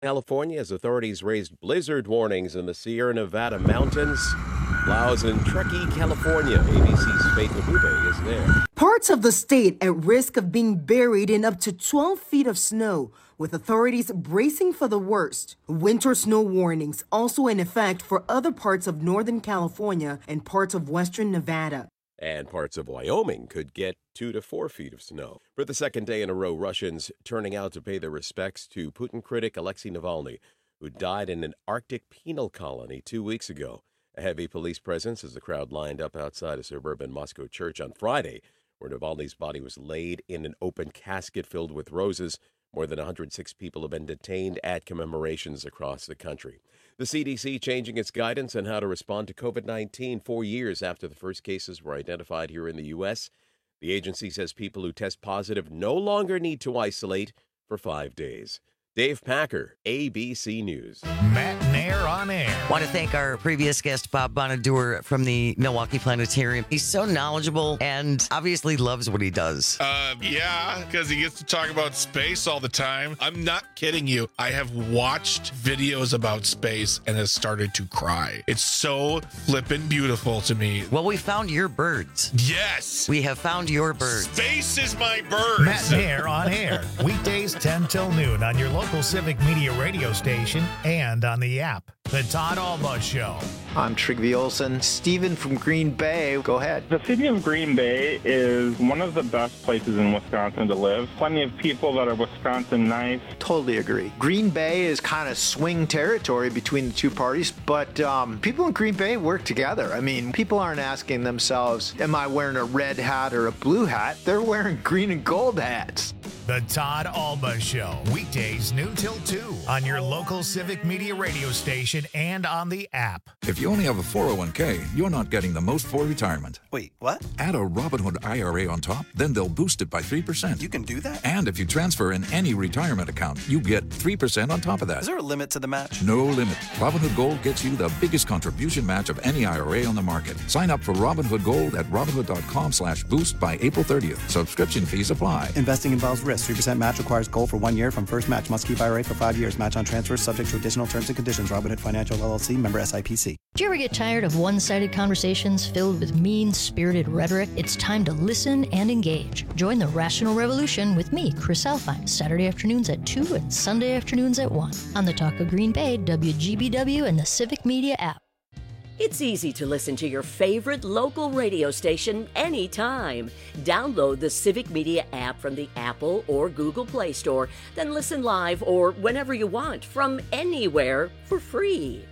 California, as authorities raised blizzard warnings in the Sierra Nevada mountains. Laos and Truckee, California. ABC's Faith Abube is there. Parts of the state at risk of being buried in up to 12 feet of snow, with authorities bracing for the worst. Winter snow warnings also in effect for other parts of Northern California and parts of Western Nevada. And parts of Wyoming could get 2 to 4 feet of snow. For the second day in a row, Russians turning out to pay their respects to Putin critic Alexei Navalny, who died in an Arctic penal colony 2 weeks ago. A heavy police presence as the crowd lined up outside a suburban Moscow church on Friday, where Navalny's body was laid in an open casket filled with roses. More than 106 people have been detained at commemorations across the country. The CDC changing its guidance on how to respond to COVID-19 4 years after the first cases were identified here in the U.S. The agency says people who test positive no longer need to isolate for 5 days. Dave Packer, ABC News. Matt Nair on air. Want to thank our previous guest, Bob Bonadur from the Milwaukee Planetarium. He's so knowledgeable and obviously loves what he does. Yeah, because he gets to talk about space all the time. I'm not kidding you. I have watched videos about space and have started to cry. It's so flippin' beautiful to me. Well, we found your birds. Yes. We have found your birds. Space is my birds. Matt Nair on air. Weekdays 10 till noon on your local Civic Media radio station and on the app. The Todd Alba Show. I'm Trygve Olsen. Steven from Green Bay. Go ahead. The city of Green Bay is one of the best places in Wisconsin to live. Plenty of people that are Wisconsin nice. Totally agree. Green Bay is kind of swing territory between the two parties, but people in Green Bay work together. I mean, people aren't asking themselves, am I wearing a red hat or a blue hat? They're wearing green and gold hats. The Todd Alba Show. Weekdays noon till 2 on your local Civic Media radio station and on the app. If you only have a 401k, you're not getting the most for retirement. Wait, what? Add a Robinhood IRA on top, then they'll boost it by 3%. You can do that? And if you transfer in any retirement account, you get 3% on top of that. Is there a limit to the match? No limit. Robinhood Gold gets you the biggest contribution match of any IRA on the market. Sign up for Robinhood Gold at Robinhood.com/boost by April 30th. Subscription fees apply. Investing involves risk. 3% match requires gold for 1 year from first match. Must keep IRA for 5 years. Match on transfers subject to additional terms and conditions. Robinhood Financial LLC, member SIPC. Do you ever get tired of one-sided conversations filled with mean-spirited rhetoric? It's time to listen and engage. Join the Rational Revolution with me, Chris Alfine, Saturday afternoons at 2 and Sunday afternoons at 1 on the Talk of Green Bay, WGBW, and the Civic Media app. It's easy to listen to your favorite local radio station anytime. Download the Civic Media app from the Apple or Google Play Store, then listen live or whenever you want from anywhere for free.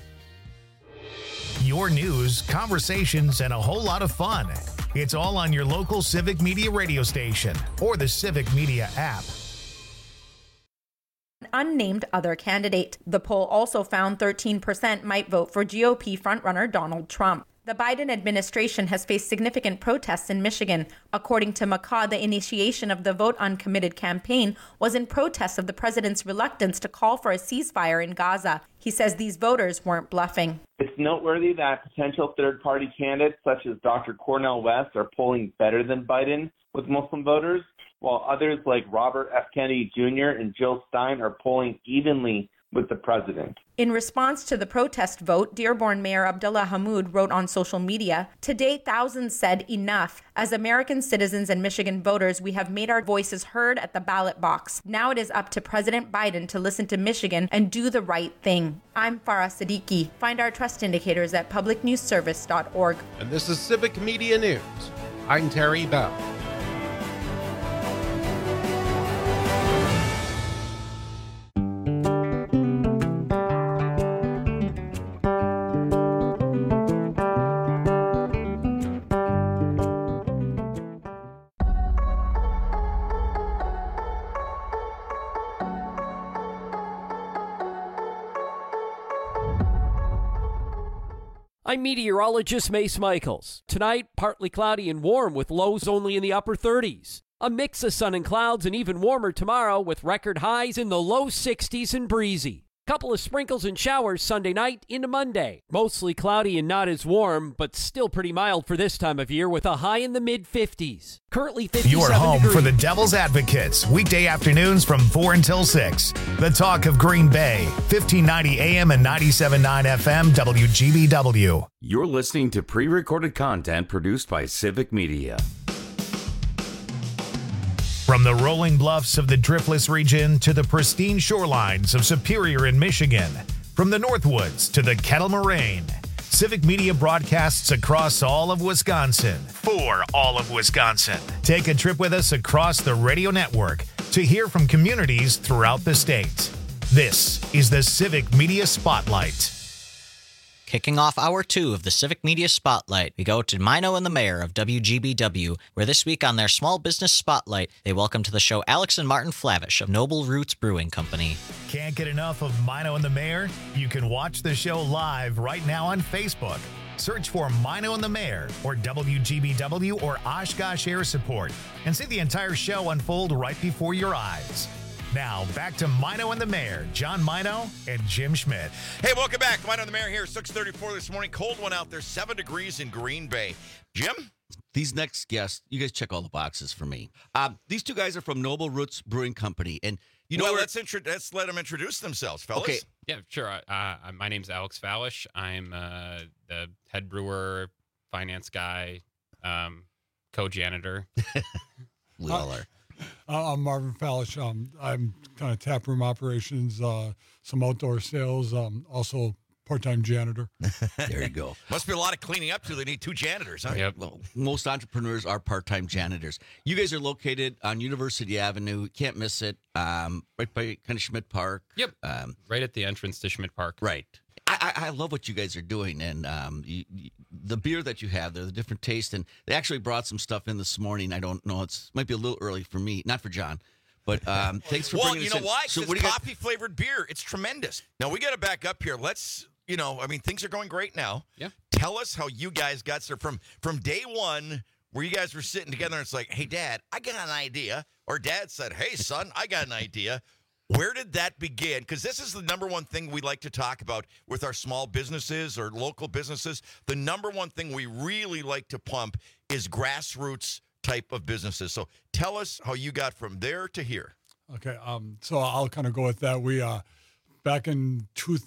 Your news, conversations, and a whole lot of fun. It's all on your local Civic Media radio station or the Civic Media app. Unnamed other candidate. The poll also found 13% might vote for GOP frontrunner Donald Trump. The Biden administration has faced significant protests in Michigan. According to McCaw, the initiation of the Vote Uncommitted campaign was in protest of the president's reluctance to call for a ceasefire in Gaza. He says these voters weren't bluffing. It's noteworthy that potential third-party candidates such as Dr. Cornel West are polling better than Biden with Muslim voters, while others like Robert F. Kennedy Jr. and Jill Stein are polling evenly with the president. In response to the protest vote, Dearborn Mayor Abdullah Hammoud wrote on social media, "Today, thousands said enough. As American citizens and Michigan voters, we have made our voices heard at the ballot box. Now it is up to President Biden to listen to Michigan and do the right thing." I'm Farah Siddiqui. Find our trust indicators at publicnewsservice.org. And this is Civic Media News. I'm Terry Bell. I'm meteorologist Mace Michaels. Tonight, partly cloudy and warm with lows only in the upper 30s. A mix of sun and clouds and even warmer tomorrow with record highs in the low 60s and breezy. Couple of sprinkles and showers Sunday night into Monday. Mostly cloudy and not as warm, but still pretty mild for this time of year with a high in the mid-50s. Currently 57 Your home degrees. for the Devil's Advocates, weekday afternoons from 4 until 6. The Talk of Green Bay, 1590 AM and 97.9 FM, WGBW. You're listening to pre-recorded content produced by Civic Media. From the rolling bluffs of the Driftless region to the pristine shorelines of Superior in Michigan, from the Northwoods to the Kettle Moraine, Civic Media broadcasts across all of Wisconsin for all of Wisconsin. Take a trip with us across the radio network to hear from communities throughout the state. This is the Civic Media Spotlight. Kicking off Hour 2 of the Civic Media Spotlight, we go to Mino and the Mayor of WGBW, where this week on their Small Business Spotlight, they welcome to the show Alex and Martin Flavish of Noble Roots Brewing Company. Can't get enough of Mino and the Mayor? You can watch the show live right now on Facebook. Search for Mino and the Mayor or WGBW or Oshkosh Air Support and see the entire show unfold right before your eyes. Now, back to Mino and the Mayor, John Mino and Jim Schmidt. Hey, welcome back. Mino and the Mayor here, 6:34 this morning. Cold one out there, 7 degrees in Green Bay. Jim? These next guests, you guys check all the boxes for me. These two guys are from Noble Roots Brewing Company. And you know, let's let them introduce themselves, fellas. Okay. Yeah, sure. My name's Alex Falish. I'm the head brewer, finance guy, co-janitor. We all are. I'm Marvin Falish. I'm kind of taproom operations, some outdoor sales, also part-time janitor. There you go. Must be a lot of cleaning up, too. They need 2 janitors, huh? Yep. Well, most entrepreneurs are part-time janitors. You guys are located on University Avenue. Can't miss it. Right by kind of Schmidt Park. Yep. Right at the entrance to Schmidt Park. Right. I love what you guys are doing, and the beer that you have, the different taste, and they actually brought some stuff in this morning. I don't know, might be a little early for me, not for John, but thanks for bringing this in. Well, you know why? So it's coffee-flavored beer. It's tremendous. Now, we got to back up here. Let's, things are going great now. Yeah. Tell us how you guys got started from day one where you guys were sitting together and it's like, hey, Dad, I got an idea. Or Dad said, hey, son, I got an idea. Where did that begin? Because this is the number one thing we like to talk about with our small businesses or local businesses. The number one thing we really like to pump is grassroots type of businesses. So tell us how you got from there to here. Okay, so I'll kind of go with that. We back in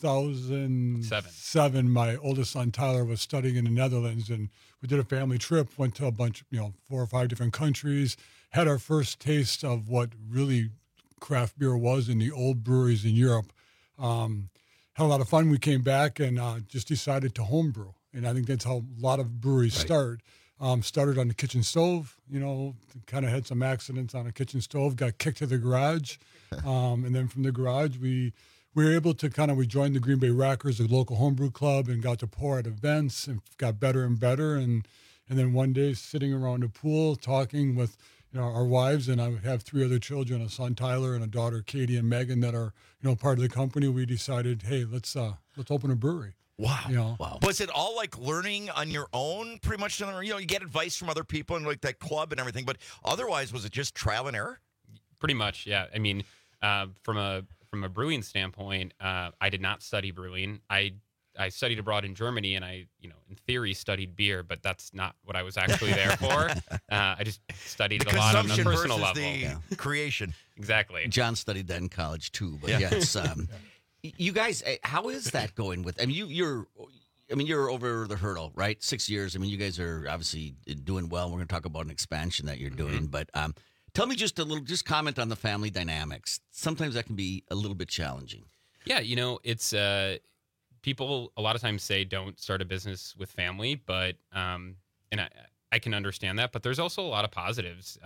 2007, my oldest son Tyler was studying in the Netherlands, and we did a family trip. Went to a bunch, 4 or 5 different countries. Had our first taste of what really craft beer was in the old breweries in Europe. Had a lot of fun. We came back and just decided to homebrew. And I think that's how a lot of breweries start. Started on the kitchen stove, kind of had some accidents on a kitchen stove, got kicked to the garage. And then from the garage, we were able to we joined the Green Bay Rackers, a local homebrew club, and got to pour at events and got better and better. And then one day sitting around a pool talking with our wives, and I have 3 other children, a son Tyler and a daughter Katie and Megan that are part of the company. We decided, hey, let's open a brewery. Wow. Wow. Was it all like learning on your own pretty much? You get advice from other people and like that club and everything, but otherwise was it just trial and error? Pretty much, yeah. I mean, from a brewing standpoint, I did not study brewing. I studied abroad in Germany, and I, in theory, studied beer, but that's not what I was actually there for. I just studied a lot on a personal level. The creation. Exactly. John studied that in college too, but yes. You guys, how is that going with? I mean, you're over the hurdle, right? 6 years. I mean, you guys are obviously doing well. We're going to talk about an expansion that you're doing, but tell me just comment on the family dynamics. Sometimes that can be a little bit challenging. Yeah, it's. People a lot of times say don't start a business with family, but and I can understand that. But there's also a lot of positives.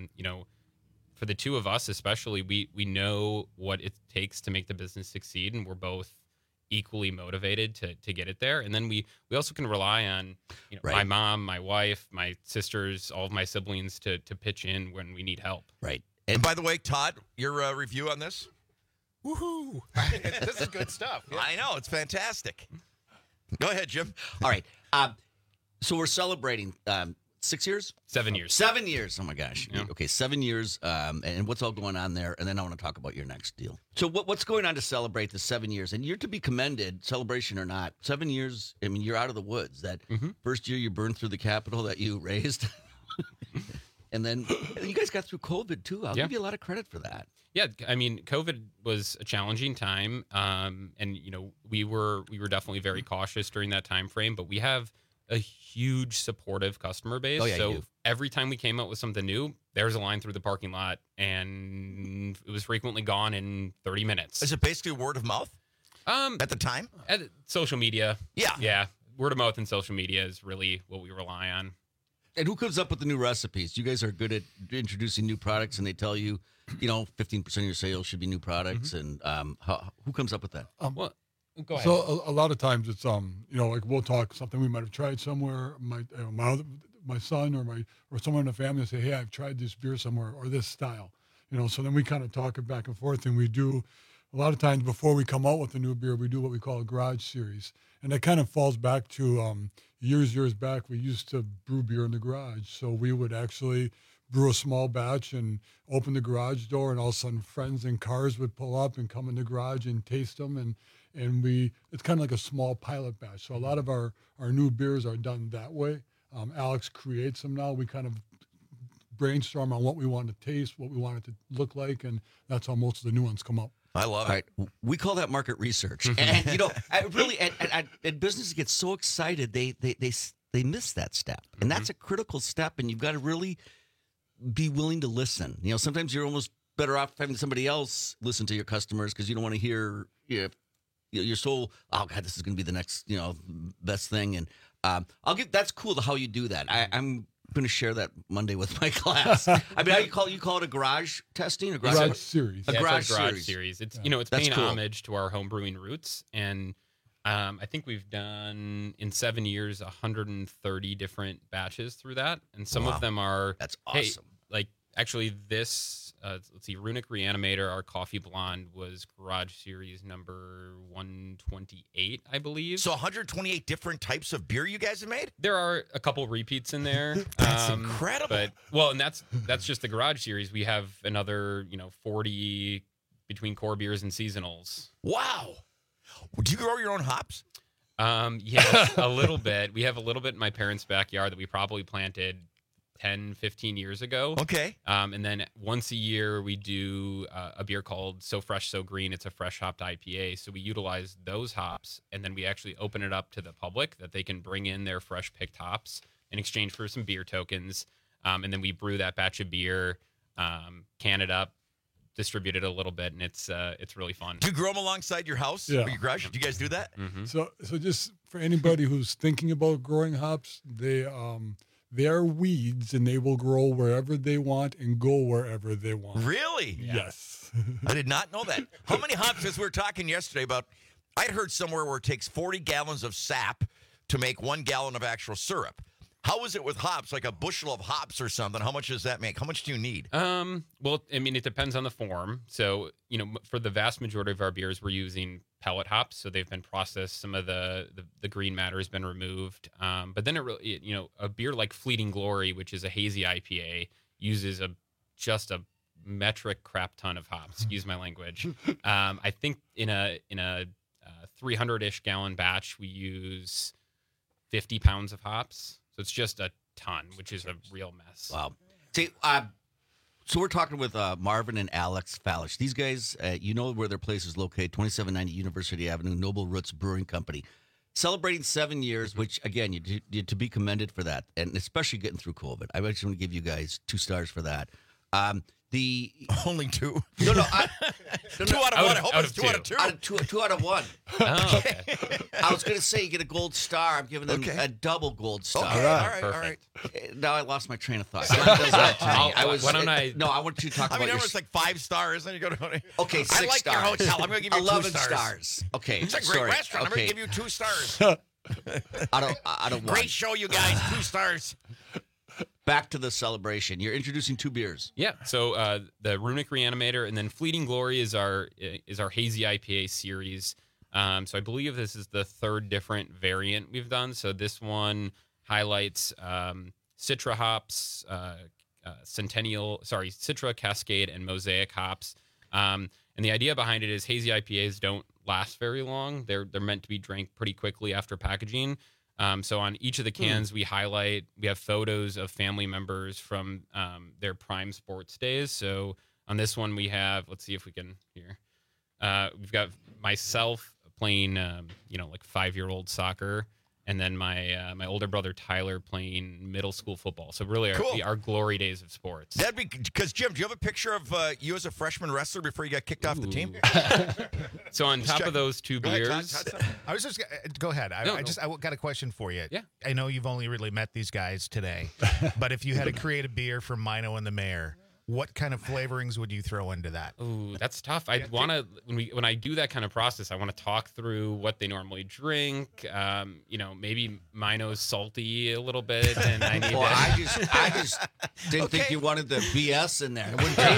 For the two of us especially, we know what it takes to make the business succeed, and we're both equally motivated to get it there. And then we also can rely on my mom, my wife, my sisters, all of my siblings to pitch in when we need help. Right. And by the way, Todd, your review on this? Woohoo! This is good stuff. Yeah. I know. It's fantastic. Go ahead, Jim. All right. So we're celebrating 6 years? 7 years. 7 years. Oh my gosh. Okay, 7 years. And what's all going on there? And then I want to talk about your next deal. So what's going on to celebrate the 7 years? And you're to be commended, celebration or not. 7 years. I mean, you're out of the woods. That first year you burned through the capital that you raised, and then you guys got through COVID too. I'll give you a lot of credit for that. Yeah, I mean, COVID was a challenging time, and we were definitely very cautious during that time frame. But we have a huge supportive customer base. Oh, yeah, so every time we came out with something new, there's a line through the parking lot, and it was frequently gone in 30 minutes. Is it basically word of mouth? At the time, at social media. Yeah, word of mouth and social media is really what we rely on. And who comes up with the new recipes? You guys are good at introducing new products, and they tell you, 15% of your sales should be new products. And who comes up with that? Well, go ahead. So a lot of times it's like we'll talk something we might have tried somewhere. My son or someone in the family will say, "Hey, I've tried this beer somewhere or this style." So then we kind of talk it back and forth, and we do a lot of times before we come out with a new beer, we do what we call a garage series, and that kind of falls back to years back. We used to brew beer in the garage, so we would actually brew a small batch and open the garage door, and all of a sudden friends and cars would pull up and come in the garage and taste them, and it's kind of like a small pilot batch. So a lot of our new beers are done that way. Alex creates them now. We kind of brainstorm on what we want to taste, what we want it to look like, and that's how most of the new ones come up. I love it. Right. We call that market research. And, really, and businesses get so excited, they miss that step. And that's a critical step, and you've got to really be willing to listen. Sometimes you're almost better off having somebody else listen to your customers because you don't want to hear, you're so, oh, God, this is going to be the next, best thing. And that's cool how you do that. I'm going to share that Monday with my class. I mean, how you call it a garage testing? A garage series. A garage series. It's, it's paying homage to our home brewing roots. And I think we've done, in 7 years, 130 different batches through that. And some of them are... That's awesome. Actually, this, let's see, Runic Reanimator, our coffee blonde, was garage series number 128, I believe. So 128 different types of beer you guys have made? There are a couple repeats in there. That's incredible. And that's just the garage series. We have another, 40 between core beers and seasonals. Wow. Do you grow your own hops? Yes, a little bit. We have a little bit in my parents' backyard that we probably planted 10, 15 years ago. Okay. And then once a year, we do a beer called So Fresh, So Green. It's a fresh hopped IPA. So we utilize those hops, and then we actually open it up to the public that they can bring in their fresh picked hops in exchange for some beer tokens. And then we brew that batch of beer, can it up, distribute it a little bit, and it's really fun. Do you grow them alongside your house or your garage? Do you guys do that? Mm-hmm. So just for anybody who's thinking about growing hops, they are weeds, and they will grow wherever they want and go wherever they want. Really? Yes. I did not know that. How many hops, as we were talking yesterday about, I'd heard somewhere where it takes 40 gallons of sap to make 1 gallon of actual syrup. How is it with hops, like a bushel of hops or something? How much does that make? How much do you need? Well, I mean, it depends on the form. So, for the vast majority of our beers, we're using pellet hops. So they've been processed. Some of the green matter has been removed. But then a beer like Fleeting Glory, which is a hazy IPA, uses just a metric crap ton of hops. Excuse my language. I think in a 300-ish gallon batch, we use 50 pounds of hops. So it's just a ton, which is a real mess. Wow. See, so we're talking with Marvin and Alex Fallish. These guys, where their place is located, 2790 University Avenue, Noble Roots Brewing Company. Celebrating 7 years, which, again, you're to be commended for that, and especially getting through COVID. I just want to give you guys 2 stars for that. Only 2? No. 2 out of 1. I hope it's 2 out of 2. 2 out of 1. Oh, okay. I was going to say you get a gold star. I'm giving them a double gold star. Okay, all right. Now I lost my train of thought. Someone does that to me. No, I want you to talk about your... it's like 5 stars, and you go to... Okay, 6 stars. I like your hotel. I'm going to give you 11 2 stars. Okay, it's a great restaurant. I'm going to give you 2 stars. I don't Great show, you guys. 2 stars. Back to the celebration. You're introducing 2 beers. Yeah. So the Runic Reanimator, and then Fleeting Glory is our hazy IPA series. So I believe this is the 3rd different variant we've done. So this one highlights Citra hops, Citra, Cascade, and Mosaic hops. And the idea behind it is hazy IPAs don't last very long. They're meant to be drank pretty quickly after packaging. So on each of the cans, we have photos of family members from their prime sports days. So on this one, we have, let's see if we can here. We've got myself playing, like 5-year-old soccer. And then my older brother Tyler playing middle school football. So really our glory days of sports. That'd be because Jim, do you have a picture of you as a freshman wrestler before you got kicked off the team? So on top of those two beers, I was just go ahead. I got a question for you. Yeah, I know you've only really met these guys today, but if you had to create a beer for Mino and the Mayor, what kind of flavorings would you throw into that? Ooh, that's tough. I want to when I do that kind of process, I want to talk through what they normally drink. Maybe Mino's salty a little bit, and I need. Well, I just didn't think you wanted the BS in there. It wouldn't taste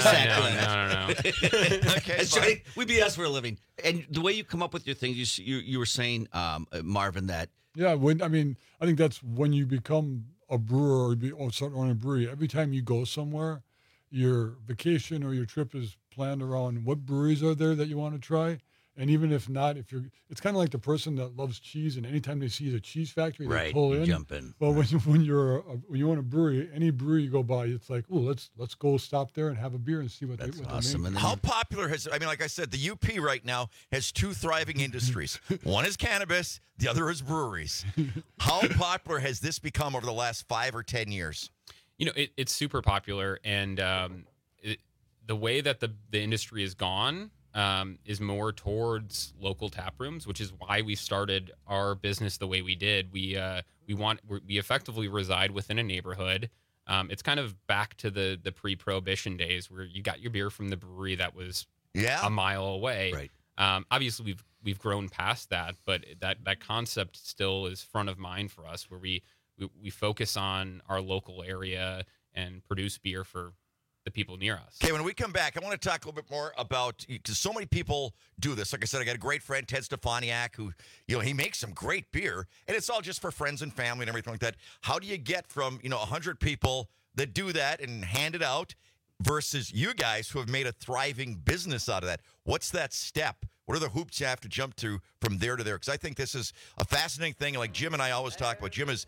that No. Okay, That's right. We BS for a living. And the way you come up with your things, you were saying, Marvin, that. Yeah, I think that's when you become a brewer or start owning a brewery. Every time you go somewhere, your vacation or your trip is planned around what breweries are there that you want to try. And even if not, it's kind of like the person that loves cheese, and anytime they see the cheese factory, they pull in. Jump in. Well, when you own a brewery, any brewery you go by, it's like, oh, let's go stop there and have a beer and see what That's they awesome. make. How popular like I said, the UP right now has 2 thriving industries. One is cannabis, the other is breweries. How popular has this become over the last 5 or 10 years? It's super popular, and the way that the industry has gone is more towards local tap rooms, which is why we started our business the way we did. We effectively reside within a neighborhood. It's kind of back to the pre-prohibition days where you got your beer from the brewery that was a mile away. Right. Obviously, we've grown past that, but that concept still is front of mind for us, where we focus on our local area and produce beer for the people near us. Okay, when we come back, I want to talk a little bit more about, because so many people do this. Like I said, I got a great friend, Ted Stefaniak, who, he makes some great beer, and it's all just for friends and family and everything like that. How do you get from, 100 people that do that and hand it out versus you guys who have made a thriving business out of that? What's that step? What are the hoops you have to jump through from there to there? Because I think this is a fascinating thing. Like Jim and I always talk about, Jim is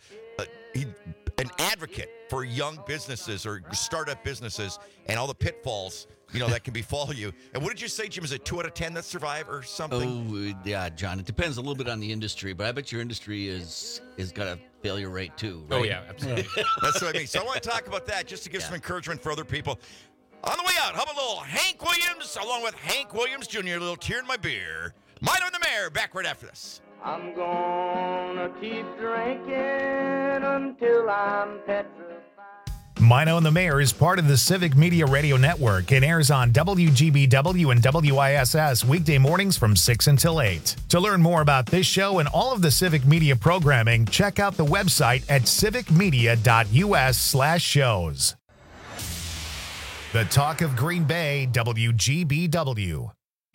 an advocate for young businesses or startup businesses and all the pitfalls, that can befall you. And what did you say, Jim? Is it 2 out of 10 that survive or something? Oh, yeah, John. It depends a little bit on the industry, but I bet your industry is got a failure rate too, right? Oh, yeah, absolutely. That's what I mean. So I want to talk about that just to give some encouragement for other people. On the way out, how about a little Hank Williams, along with Hank Williams Jr., a little tear in my beer. Mino and the Mayor, back right after this. I'm gonna keep drinking until I'm petrified. Mino and the Mayor is part of the Civic Media Radio Network and airs on WGBW and WISS weekday mornings from 6 until 8. To learn more about this show and all of the Civic Media programming, check out the website at civicmedia.us/shows. The Talk of Green Bay, WGBW.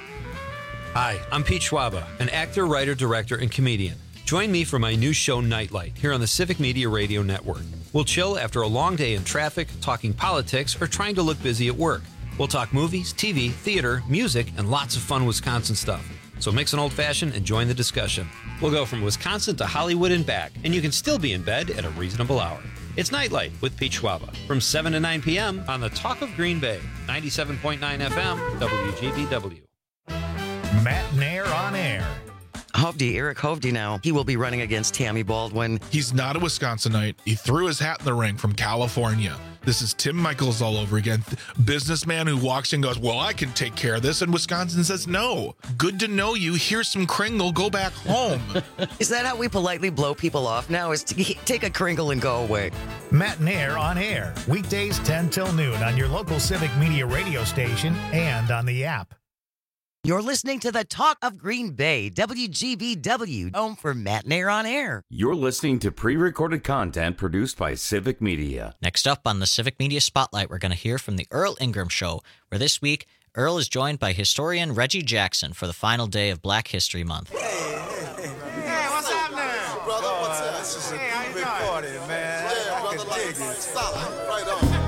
Hi, I'm Pete Schwaba, an actor, writer, director, and comedian. Join me for my new show, Nightlight, here on the Civic Media Radio Network. We'll chill after a long day in traffic, talking politics, or trying to look busy at work. We'll talk movies, TV, theater, music, and lots of fun Wisconsin stuff. So mix an old-fashioned and join the discussion. We'll go from Wisconsin to Hollywood and back, and you can still be in bed at a reasonable hour. It's Nightlight with Pete Schwaba from 7 to 9 p.m. on the Talk of Green Bay, 97.9 FM, WGBW. Matt Nair on air. Eric Hovde now. He will be running against Tammy Baldwin. He's not a Wisconsinite. He threw his hat in the ring from California. This is Tim Michaels all over again. Businessman who walks in and goes, well, I can take care of this. And Wisconsin says, no. Good to know you. Here's some Kringle. Go back home. Is that how we politely blow people off now? Is to take a Kringle and go away? Matt Nair on air. Weekdays 10 till noon on your local Civic Media radio station and on the app. You're listening to the Talk of Green Bay, WGBW, home for Matt Nair on air. You're listening to pre-recorded content produced by Civic Media. Next up on the Civic Media Spotlight, we're going to hear from the Earl Ingram Show, where this week, Earl is joined by historian Reggie Jackson for the final day of Black History Month. Hey, what's up now? Brother, what's up? This is a big party, man. I can dig it. Solid. Right on.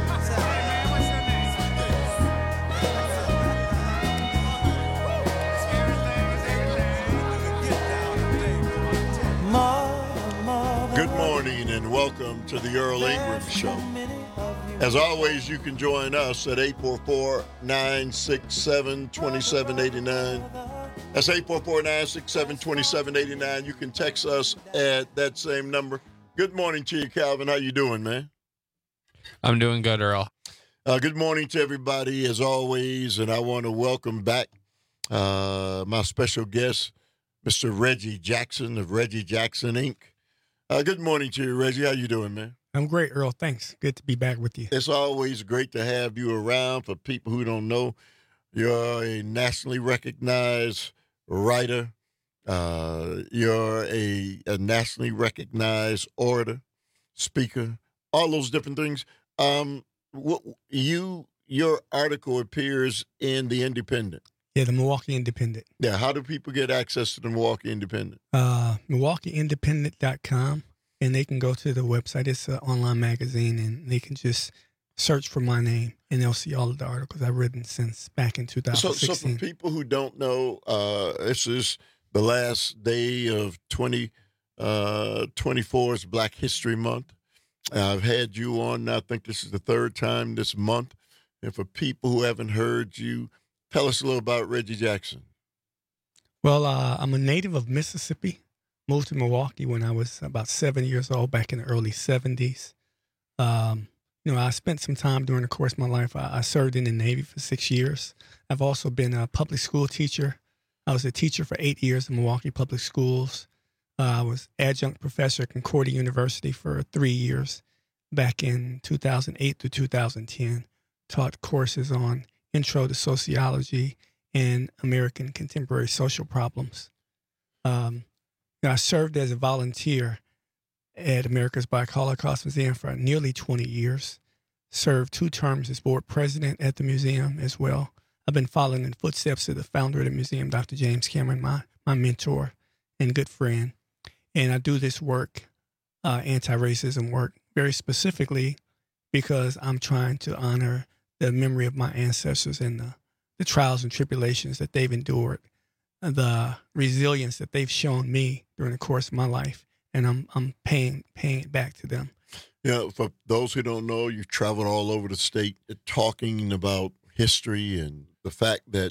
Good morning and welcome to the Earl Ingram Show. As always, you can join us at 844-967-2789. That's 844-967-2789. You can text us at that same number. Good morning to you, Calvin. How you doing, man? I'm doing good, Earl. Good morning to everybody, as always, and I want to welcome back my special guest, Mr. Reggie Jackson of Reggie Jackson, Inc. Good morning to you, Reggie. How you doing, man? I'm great, Earl. Thanks. Good to be back with you. It's always great to have you around. For people who don't know, you're a nationally recognized writer. You're a nationally recognized orator, speaker, all those different things. Your article appears in the Independent. Yeah, the Milwaukee Independent. Yeah, how do people get access to the Milwaukee Independent? MilwaukeeIndependent.com, and they can go to the website. It's an online magazine, and they can just search for my name, and they'll see all of the articles I've written since back in 2016. So for people who don't know, this is the last day of 2024's Black History Month. I've had you on, I think this is the third time this month. And for people who haven't heard you, tell us a little about Reggie Jackson. Well, I'm a native of Mississippi. Moved to Milwaukee when I was about 7 years old, back in the early 70s. I spent some time during the course of my life. I served in the Navy for 6 years. I've also been a public school teacher. I was a teacher for 8 years in Milwaukee Public Schools. I was adjunct professor at Concordia University for 3 years back in 2008 to 2010. Taught courses on Intro to Sociology and American Contemporary Social Problems. I served as a volunteer at America's Black Holocaust Museum for nearly 20 years. Served 2 terms as board president at the museum as well. I've been following in the footsteps of the founder of the museum, Dr. James Cameron, my mentor and good friend. And I do this work, anti-racism work, very specifically because I'm trying to honor the memory of my ancestors and the trials and tribulations that they've endured, the resilience that they've shown me during the course of my life, and I'm paying it back to them. Yeah, for those who don't know, you've traveled all over the state talking about history and the fact that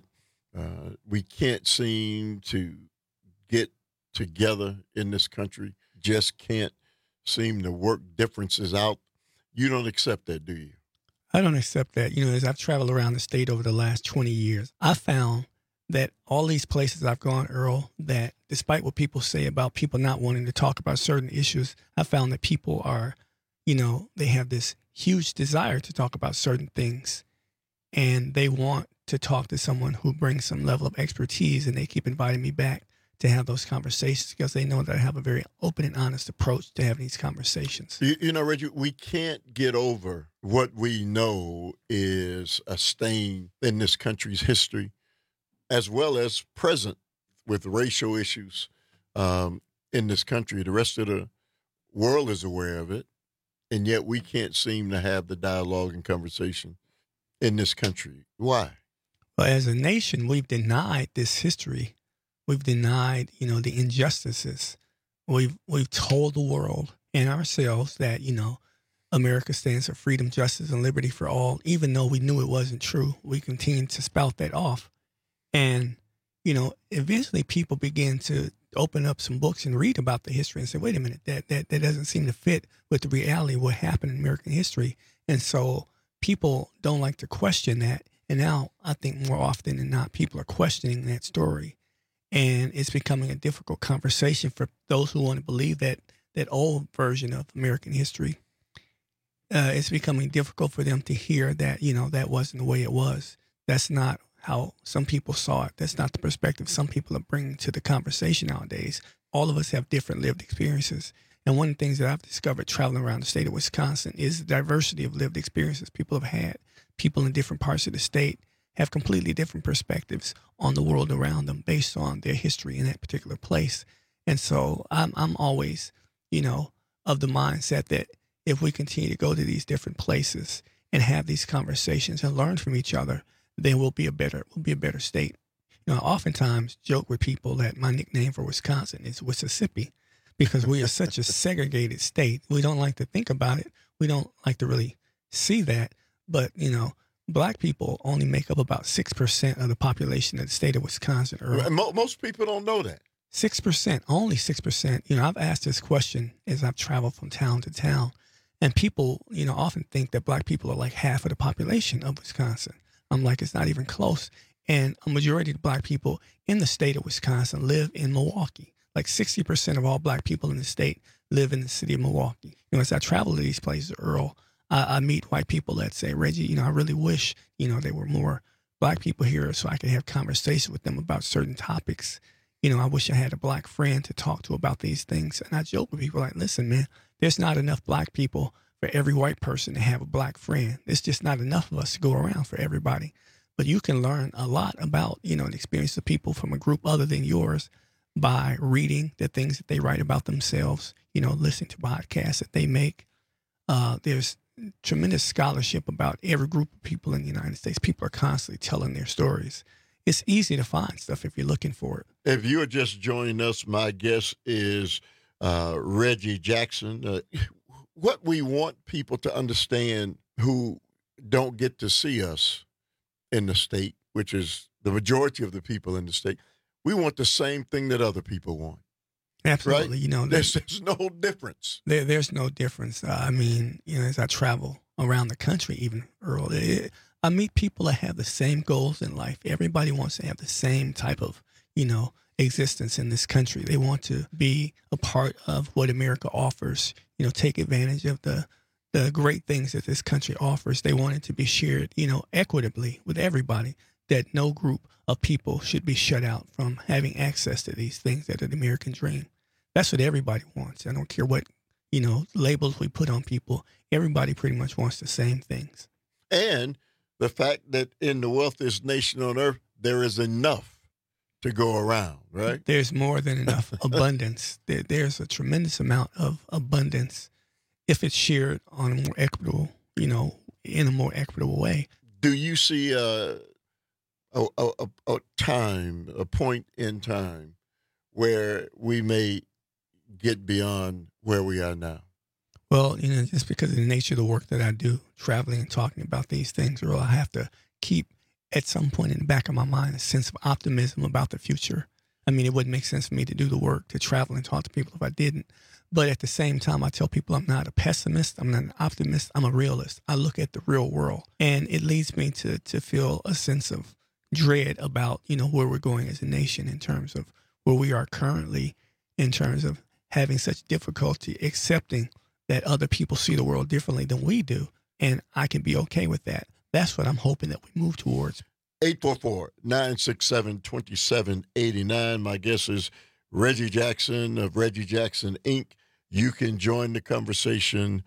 we can't seem to get together in this country, just can't seem to work differences out. You don't accept that, do you? I don't accept that. As I've traveled around the state over the last 20 years, I found that all these places I've gone, Earl, that despite what people say about people not wanting to talk about certain issues, I found that people are, they have this huge desire to talk about certain things, and they want to talk to someone who brings some level of expertise, and they keep inviting me back to have those conversations because they know that I have a very open and honest approach to having these conversations. Reggie, we can't get over what we know is a stain in this country's history, as well as present with racial issues in this country. The rest of the world is aware of it, and yet we can't seem to have the dialogue and conversation in this country. Why? Well, as a nation, we've denied this history. We've denied, the injustices. We've told the world and ourselves that, America stands for freedom, justice, and liberty for all. Even though we knew it wasn't true, we continued to spout that off. And, eventually people begin to open up some books and read about the history and say, wait a minute, that doesn't seem to fit with the reality of what happened in American history. And so people don't like to question that. And now I think more often than not, people are questioning that story. And it's becoming a difficult conversation for those who want to believe that old version of American history. It's becoming difficult for them to hear that, that wasn't the way it was. That's not how some people saw it. That's not the perspective some people are bringing to the conversation nowadays. All of us have different lived experiences. And one of the things that I've discovered traveling around the state of Wisconsin is the diversity of lived experiences people have had. People in different parts of the state have completely different perspectives on the world around them based on their history in that particular place. And so I'm always, of the mindset that if we continue to go to these different places and have these conversations and learn from each other, then we'll be a better state. You know, I oftentimes joke with people that my nickname for Wisconsin is Mississippi, because we are such a segregated state. We don't like to think about it. We don't like to really see that. But, you know, black people only make up about 6% of the population of the state of Wisconsin. Most people don't know that. 6%, only 6%. You know, I've asked this question as I've traveled from town to town, and people, you know, often think that black people are like half of the population of Wisconsin. I'm like, it's not even close. And a majority of the black people in the state of Wisconsin live in Milwaukee. Like 60% of all black people in the state live in the city of Milwaukee. You know, as I travel to these places, Earl, I meet white people that say, Reggie, you know, I really wish, you know, there were more black people here so I could have conversation with them about certain topics. You know, I wish I had a black friend to talk to about these things. And I joke with people like, listen, man, there's not enough black people for every white person to have a black friend. It's just not enough of us to go around for everybody. But you can learn a lot about, you know, the experience of people from a group other than yours by reading the things that they write about themselves, you know, listening to podcasts that they make. There's tremendous scholarship about every group of people in the United States. People are constantly telling their stories. It's easy to find stuff if you're looking for it. If you are just joining us, my guest is Reggie Jackson. What we want people to understand who don't get to see us in the state, which is the majority of the people in the state, we want the same thing that other people want. Absolutely. Right? You know, there's no difference. There's no difference. I mean, you know, as I travel around the country, even, Earl, I meet people that have the same goals in life. Everybody wants to have the same type of, you know, existence in this country. They want to be a part of what America offers, you know, take advantage of the great things that this country offers. They want it to be shared, you know, equitably with everybody, that no group of people should be shut out from having access to these things that are the American dream. That's what everybody wants. I don't care what, you know, labels we put on people. Everybody pretty much wants the same things. And the fact that in the wealthiest nation on earth, there is enough to go around, right? There's more than enough abundance. There's a tremendous amount of abundance if it's shared on a more equitable, you know, in a more equitable way. Do you see a point in time where we may get beyond where we are now? Well, you know, just because of the nature of the work that I do, traveling and talking about these things, Earl, I have to keep at some point in the back of my mind a sense of optimism about the future. I mean, it wouldn't make sense for me to do the work, to travel and talk to people if I didn't. But at the same time, I tell people I'm not a pessimist. I'm not an optimist. I'm a realist. I look at the real world, and it leads me to feel a sense of dread about, you know, where we're going as a nation in terms of where we are currently, in terms of having such difficulty accepting that other people see the world differently than we do. And I can be okay with that. That's what I'm hoping that we move towards. 844-967-2789. My guest is Reggie Jackson of Reggie Jackson, Inc. You can join the conversation,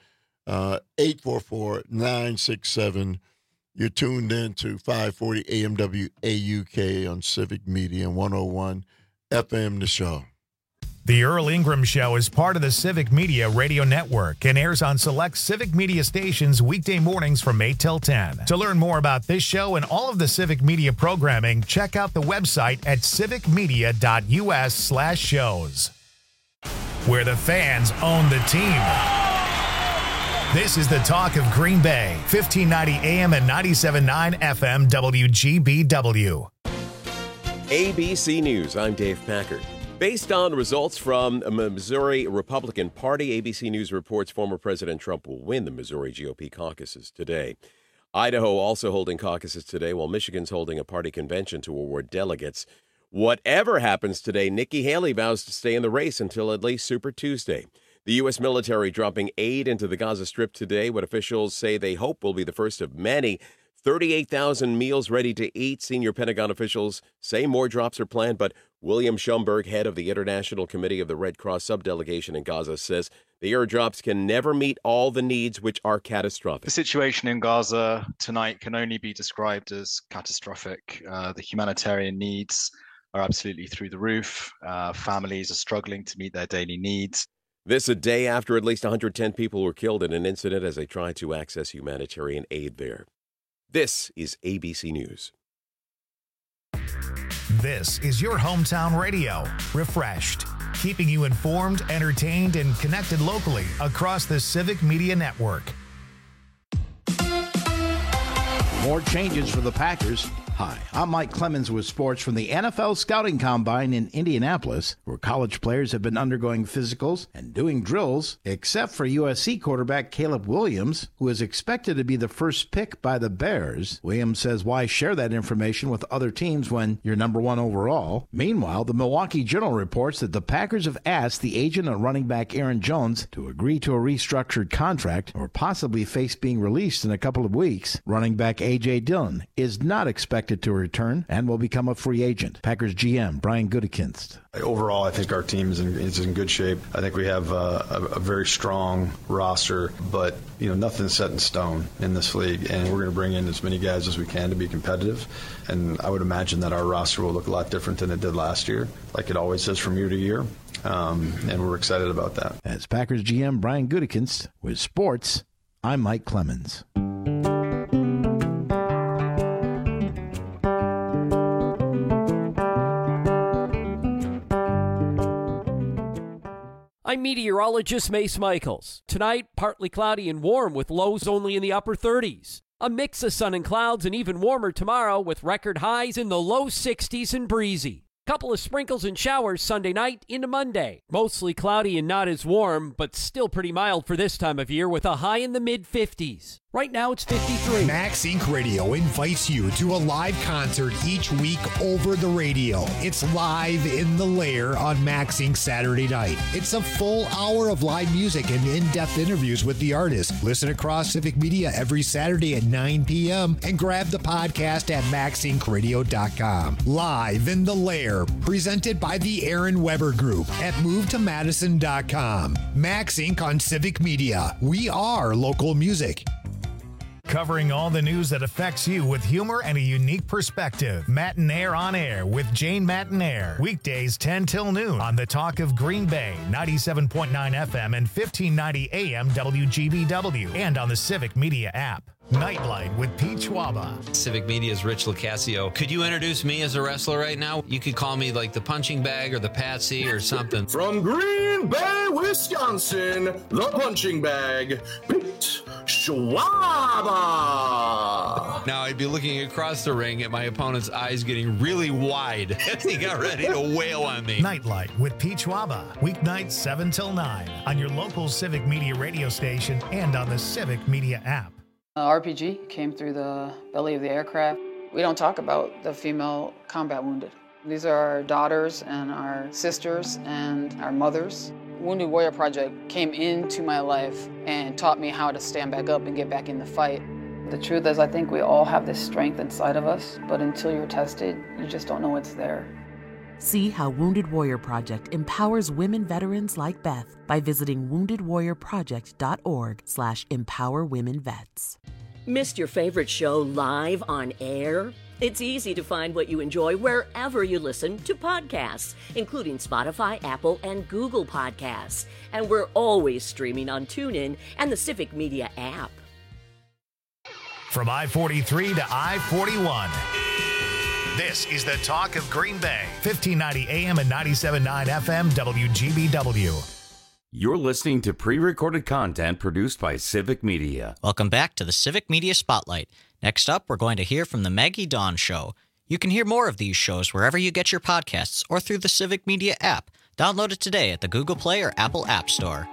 844-967. You're tuned in to 540 AMWAUK on Civic Media and 101 FM The Show. The Earl Ingram Show is part of the Civic Media Radio Network and airs on select Civic Media stations weekday mornings from 8 till 10. To learn more about this show and all of the Civic Media programming, check out the website at civicmedia.us/shows, where the fans own the team. This is the talk of Green Bay, 1590 AM and 97.9 FM WGBW. ABC News, I'm Dave Packard. Based on results from the Missouri Republican Party, ABC News reports former President Trump will win the Missouri GOP caucuses today. Idaho also holding caucuses today, while Michigan's holding a party convention to award delegates. Whatever happens today, Nikki Haley vows to stay in the race until at least Super Tuesday. The U.S. military dropping aid into the Gaza Strip today, what officials say they hope will be the first of many. 38,000 meals ready to eat. Senior Pentagon officials say more drops are planned, but William Schomburg, head of the International Committee of the Red Cross subdelegation in Gaza, says the airdrops can never meet all the needs, which are catastrophic. The situation in Gaza tonight can only be described as catastrophic. The humanitarian needs are absolutely through the roof. Families are struggling to meet their daily needs. This a day after at least 110 people were killed in an incident as they tried to access humanitarian aid there. This is ABC News. This is your hometown radio, Refreshed, keeping you informed, entertained, and connected locally across the Civic Media Network. More changes for the Packers. Hi, I'm Mike Clemens with sports from the NFL Scouting Combine in Indianapolis, where college players have been undergoing physicals and doing drills, except for USC quarterback Caleb Williams, who is expected to be the first pick by the Bears. Williams says, why share that information with other teams when you're number one overall? Meanwhile, the Milwaukee Journal reports that the Packers have asked the agent of running back Aaron Jones to agree to a restructured contract or possibly face being released in a couple of weeks. Running back A.J. Dillon is not expected to return and will become a free agent. Packers GM Brian Gutekunst. Overall, I think our team is in good shape. I think we have a very strong roster, but nothing's set in stone in this league, and we're going to bring in as many guys as we can to be competitive. And I would imagine that our roster will look a lot different than it did last year, like it always does from year to year. And we're excited about that. As Packers GM Brian Gutekunst with sports, I'm Mike Clemens. I'm meteorologist Mace Michaels. Tonight, partly cloudy and warm with lows only in the upper 30s. A mix of sun and clouds and even warmer tomorrow with record highs in the low 60s and breezy. Couple of sprinkles and showers Sunday night into Monday. Mostly cloudy and not as warm, but still pretty mild for this time of year with a high in the mid-50s. Right now it's 53. Max Inc. Radio invites you to a live concert each week over the radio. It's Live in the Lair on Max Inc. Saturday night. It's a full hour of live music and in-depth interviews with the artist. Listen across Civic Media every Saturday at 9 p.m. and grab the podcast at maxincradio.com. Live in the Lair, presented by the Aaron Weber Group at movetomadison.com. Max Inc. on Civic Media. We are local music. Covering all the news that affects you with humor and a unique perspective. Matinaire on Air with Jane Matinaire. Weekdays 10 till noon on the Talk of Green Bay, 97.9 FM and 1590 AM WGBW, and on the Civic Media app. Nightlight with Pete Schwaba. Civic Media's Rich Locascio. Could you introduce me as a wrestler right now? You could call me like the punching bag or the Patsy or something. From Green Bay, Wisconsin, the punching bag, Pete Schwaba. Now I'd be looking across the ring at my opponent's eyes getting really wide as he got ready to wail on me. Nightlight with Pete Schwaba. Weeknights 7 till 9 on your local Civic Media radio station and on the Civic Media app. RPG came through the belly of the aircraft. We don't talk about the female combat wounded. These are our daughters and our sisters and our mothers. Wounded Warrior Project came into my life and taught me how to stand back up and get back in the fight. The truth is, I think we all have this strength inside of us, but until you're tested, you just don't know it's there. See how Wounded Warrior Project empowers women veterans like Beth by visiting woundedwarriorproject.org/empowerwomenvets. Missed your favorite show live on air? It's easy to find what you enjoy wherever you listen to podcasts, including Spotify, Apple, and Google Podcasts. And we're always streaming on TuneIn and the Civic Media app. From I-43 to I-41. This is the Talk of Green Bay, 1590 AM and 97.9 FM WGBW. You're listening to pre-recorded content produced by Civic Media. Welcome back to the Civic Media Spotlight. Next up, we're going to hear from the Maggie Dawn Show. You can hear more of these shows wherever you get your podcasts or through the Civic Media app. Download it today at the Google Play or Apple App Store.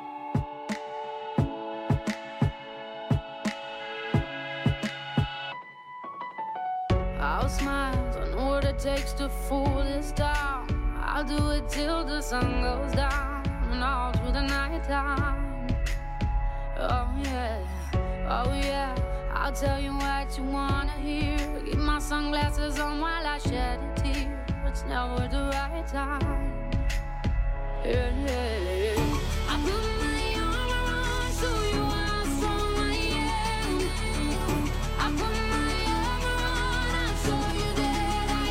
I'll smile, I know what it takes to fool this town. I'll do it till the sun goes down and all through the night time. Oh yeah, I'll tell you what you wanna hear. Keep my sunglasses on while I shed a tear. It's never the right time. Yeah. I put my armor on so you are strong I am. I put my armor on, I show you that I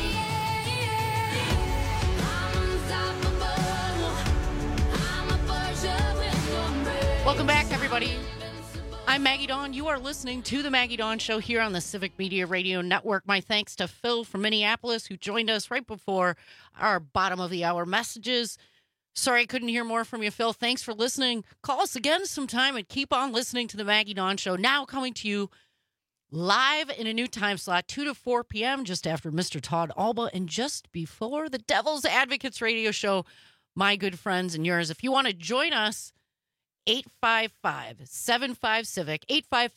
am. I'm unstoppable. I'm a force of will. Welcome back, everybody. I'm Maggie Dawn. You are listening to The Maggie Dawn Show here on the Civic Media Radio Network. My thanks to Phil from Minneapolis, who joined us right before our bottom of the hour messages. Sorry I couldn't hear more from you, Phil. Thanks for listening. Call us again sometime and keep on listening to The Maggie Dawn Show. Now coming to you live in a new time slot, 2 to 4 p.m., just after Mr. Todd Alba and just before the Devil's Advocates Radio Show. My good friends and yours. If you want to join us, 855-75-CIVIC,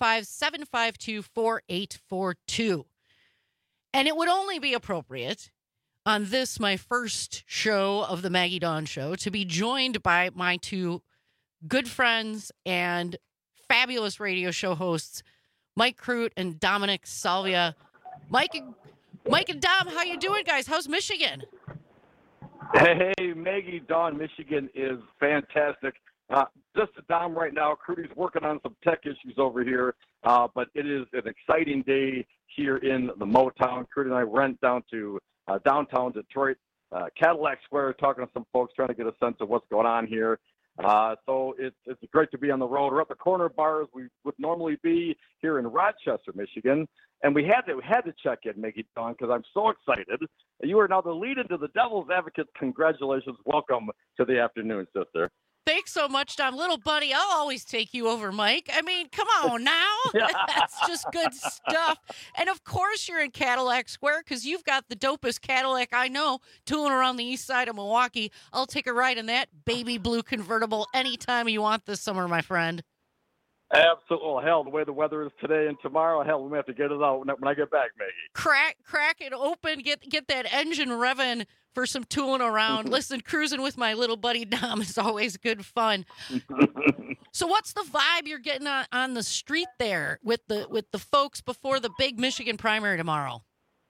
855-752-4842. And it would only be appropriate on this, my first show of the Maggie Dawn Show, to be joined by my two good friends and fabulous radio show hosts, Mike Crute and Dominic Salvia. Mike and Dom, how you doing, guys? How's Michigan? Hey, Maggie Dawn, Michigan is fantastic. Just to Dom right now, Crudy's working on some tech issues over here, but it is an exciting day here in the Motown. Crudy and I went down to downtown Detroit, Cadillac Square, talking to some folks, trying to get a sense of what's going on here. So it's great to be on the road. We're at the corner bars we would normally be here in Rochester, Michigan, and we had to check in, Maggie Dawn, because I'm so excited. You are now the lead into the Devil's Advocates. Congratulations. Welcome to the afternoon, sister. Thanks so much, Dom. Little buddy, I'll always take you over, Mike. I mean, come on now. That's just good stuff. And, of course, you're in Cadillac Square because you've got the dopest Cadillac I know tooling around the east side of Milwaukee. I'll take a ride in that baby blue convertible anytime you want this summer, my friend. Absolutely. Hell, the way the weather is today and tomorrow, hell, we may have to get it out when I get back, Maggie. Crack it open, get that engine revving for some tooling around. Listen, cruising with my little buddy Dom is always good fun. So what's the vibe you're getting on the street there with the folks before the big Michigan primary tomorrow?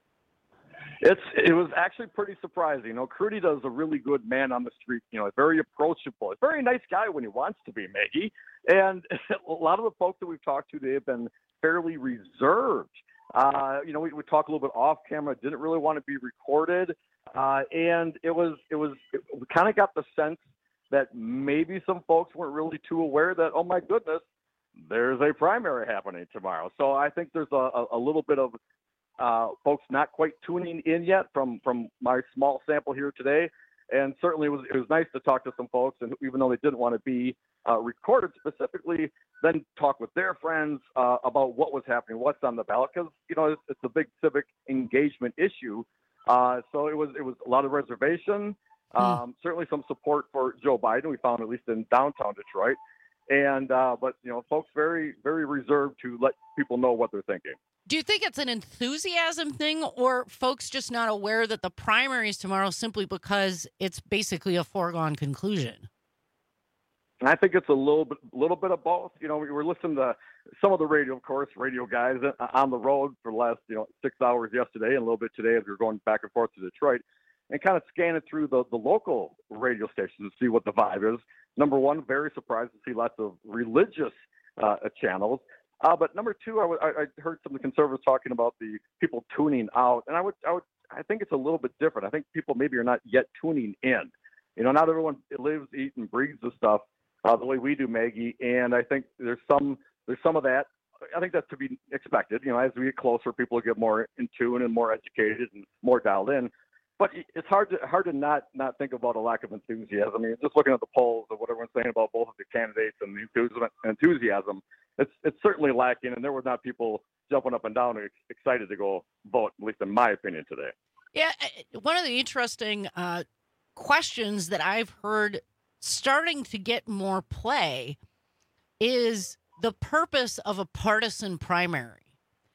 It was actually pretty surprising. You know, Crudy does a really good man on the street. You know, very approachable. A very nice guy when he wants to be, Maggie. And a lot of the folks that we've talked to, they have been fairly reserved. You know, we talk a little bit off camera. Didn't really want to be recorded, and we kind of got the sense that maybe some folks weren't really too aware that, oh my goodness, there's a primary happening tomorrow. So I think there's a little bit of folks not quite tuning in yet from my small sample here today. And certainly it was nice to talk to some folks, and even though they didn't want to be recorded specifically, then talk with their friends about what was happening, what's on the ballot, because you know it's a big civic engagement issue. So it was a lot of reservation, certainly some support for Joe Biden. We found at least in downtown Detroit, and but you know folks very very reserved to let people know what they're thinking. Do you think it's an enthusiasm thing, or folks just not aware that the primary is tomorrow simply because it's basically a foregone conclusion? And I think it's a little bit of both. You know, we were listening to some of the radio, of course, radio guys on the road for the last 6 hours yesterday and a little bit today as we were going back and forth to Detroit, and kind of scanning through the local radio stations to see what the vibe is. Number one, very surprised to see lots of religious channels. But number two, I heard some of the conservatives talking about the people tuning out, and I think it's a little bit different. I think people maybe are not yet tuning in. You know, not everyone lives, eats, and breathes the stuff the way we do, Maggie. And I think there's some of that. I think that's to be expected. You know, as we get closer, people get more in tune and more educated and more dialed in. But it's hard to not think about a lack of enthusiasm. I mean, just looking at the polls of what everyone's saying about both of the candidates and the enthusiasm, it's certainly lacking, and there were not people jumping up and down and excited to go vote, at least in my opinion today. Yeah, one of the interesting questions that I've heard starting to get more play is the purpose of a partisan primary.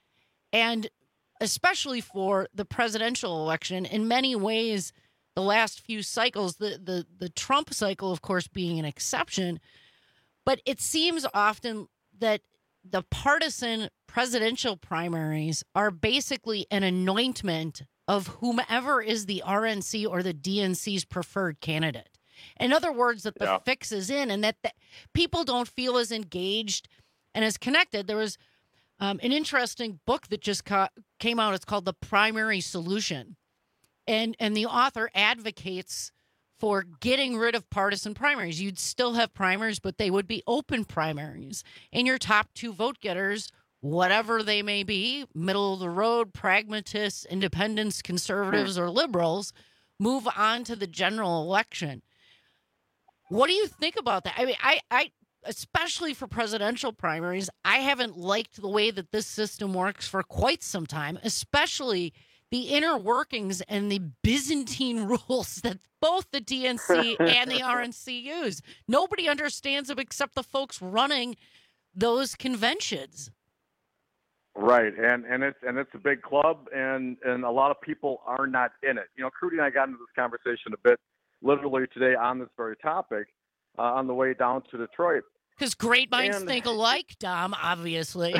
And especially for the presidential election, in many ways, the last few cycles, the Trump cycle, of course, being an exception, but it seems often that the partisan presidential primaries are basically an anointment of whomever is the RNC or the DNC's preferred candidate. In other words, that the fix is in and that people don't feel as engaged and as connected. There was an interesting book that just came out. It's called The Primary Solution. And the author advocates for getting rid of partisan primaries. You'd still have primaries, but they would be open primaries. And your top 2 vote getters, whatever they may be, middle of the road, pragmatists, independents, conservatives, or liberals, move on to the general election. What do you think about that? I mean, I especially for presidential primaries, I haven't liked the way that this system works for quite some time, especially the inner workings and the Byzantine rules that both the DNC and the RNC use. Nobody understands them except the folks running those conventions. Right, and it's a big club, and a lot of people are not in it. You know, Crudy and I got into this conversation a bit, literally today on this very topic, on the way down to Detroit. Because great minds think alike, Dom, obviously.